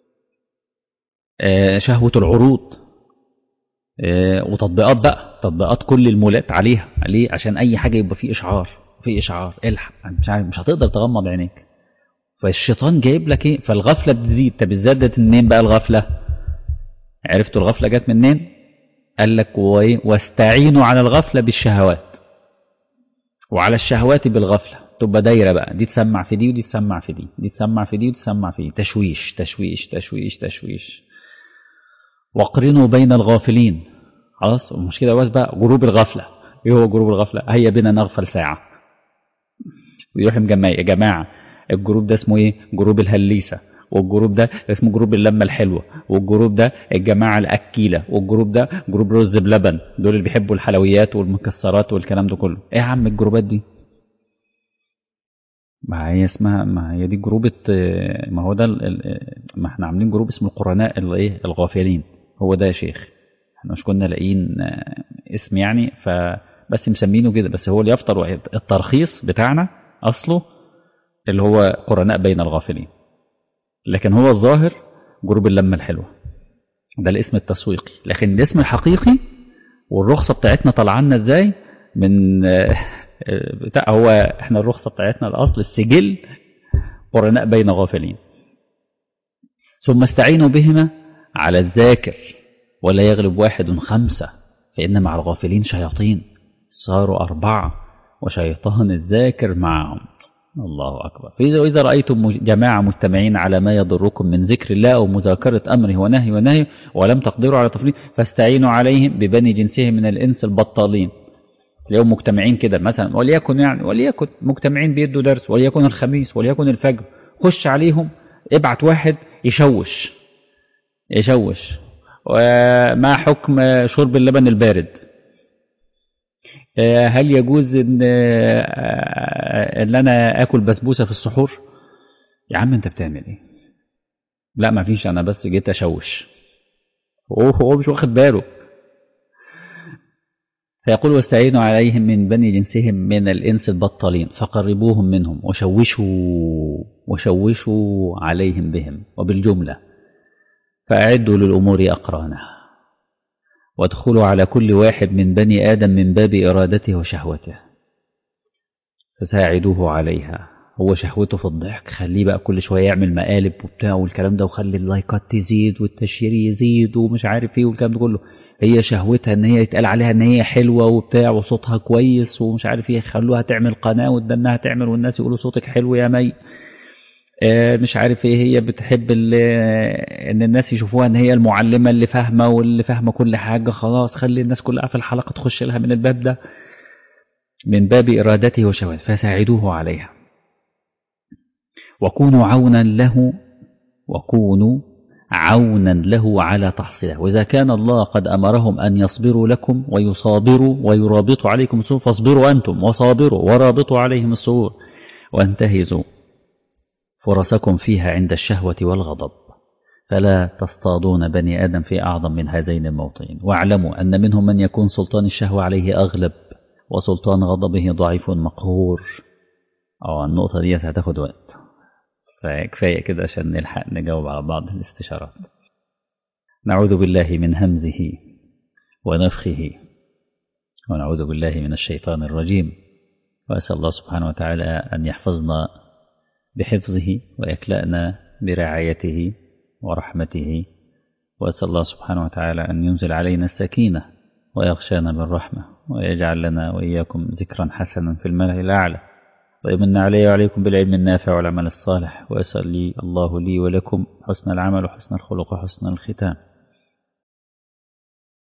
شهوه العروض، وتطبيقات بقى، تطبيقات كل المولات عليها، ليه؟ عشان اي حاجه يبقى فيه اشعار، في اشعار الحق مش عارف، مش هتقدر تغمض عينيك. فالشيطان جايب لك ايه؟ فالغفله بتزيد. طب ازدادت منين بقى الغفله؟ عرفتوا الغفله جت منين؟ قال لك واستعينوا على الغفله بالشهوات، وعلى الشهوات بالغفله. تبقى دايره بقى، دي تسمع في دي ودي تسمع في دي، دي تسمع في دي ودي تسمع في دي، تشويش تشويش تشويش تشويش. واقرنوا بين الغافلين. خلاص مش كده بس بقى، جروب الغفله. ايه هو جروب الغفله؟ هيا بنا نغفل ساعه. ويروح مجمع يا جماعه الجروب ده اسمه ايه؟ جروب الهليسه، والجروب ده اسمه جروب اللمه الحلوه، والجروب ده الجماعه الاكيله، والجروب ده جروب رز بلبن، دول اللي بيحبوا الحلويات والمكسرات والكلام ده كله. ايه يا عم الجروبات دي؟ ما هي اسمها، ما هي دي جروب ما هو ده ما احنا عاملين جروب اسمه القرناء الايه الغافلين. هو ده يا شيخ، احنا مش كنا لاقيين اسم يعني، فبس مسمينه كده، بس هو اللي يفطر. الترخيص بتاعنا اصله اللي هو قرناء بين الغافلين، لكن هو الظاهر جروب اللمه الحلوه، ده الاسم التسويقي. لكن الاسم الحقيقي والرخصه بتاعتنا طالعه لنا ازاي؟ من بتاع، هو احنا الرخصه بتاعتنا الاصل السجل قرناء بين غافلين. ثم استعينوا بهما على الذاكر ولا يغلب واحد خمسة، فإن مع الغافلين شياطين صاروا 4 وشيطان الذاكر معهم. الله أكبر. فإذا رأيتم جماعة مجتمعين على ما يضركم من ذكر الله أو مذاكرة أمره ونهي ولم تقدروا على تفريط فاستعينوا عليهم ببني جنسهم من الإنس البطالين. اليوم مجتمعين كده مثلا، وليكن مجتمعين بيدوا درس، وليكن الخميس، وليكن الفجر، خش عليهم ابعت واحد يشوش وما حكم شرب اللبن البارد؟ هل يجوز ان انا اكل بسبوسه في السحور؟ يا عم انت بتعمل ايه؟ لا ما فيش، انا بس جيت اشوش. هو مش واخد باله. فيقول واستعينوا عليهم من بني جنسهم من الانس البطالين فقربوهم منهم وشوشوا عليهم بهم وبالجمله، فاعدوا للامور اقرانها، وادخلوا على كل واحد من بني آدم من باب إرادته وشهوته فساعدوه عليها. هو شهوته في الضحك، خليه بقى كل شوية يعمل مقالب وبتاع والكلام ده، وخلي اللايكات تزيد والتشير يزيد ومش عارف ايه والكلام ده كله. هي شهوتها ان هي يتقال عليها ان هي حلوة وبتاع وصوتها كويس ومش عارف ايه، خلوها تعمل قناة وتدنها تعمل والناس يقولوا صوتك حلو يا مي. مش عارف ايه، هي بتحب ان الناس يشوفوها ان هي المعلمة اللي فاهمة واللي فاهمة كل حاجة. خلاص خلي الناس كلها في الحلقة تخش لها من الباب ده، من باب إرادته وشهوته، فساعدوه عليها وكونوا عونا له على تحصيله. وإذا كان الله قد أمرهم أن يصبروا لكم ويصابروا ويرابطوا عليكم السوء فاصبروا أنتم وصابروا ورابطوا عليهم السوء وانتهزوا فرصكم فيها عند الشهوة والغضب، فلا تصطادون بني آدم في أعظم من هذين الموطئين. واعلموا أن منهم من يكون سلطان الشهوة عليه أغلب وسلطان غضبه ضعيف مقهور. النقطة دي هتاخد وقت، فكفاية كده عشان نلحق نجاوب على بعض الاستشارات. نعوذ بالله من همزه ونفخه، ونعوذ بالله من الشيطان الرجيم، وأسأل الله سبحانه وتعالى أن يحفظنا بحفظه ويكلأنا برعايته ورحمته، وأسأل الله سبحانه وتعالى أن ينزل علينا السكينة ويغشانا بالرحمة ويجعل لنا وإياكم ذكرا حسنا في الملأ الأعلى، ويمن علي وعليكم بالعلم النافع والعمل الصالح. وأسأل الله لي ولكم حسن العمل وحسن الخلق وحسن الختام.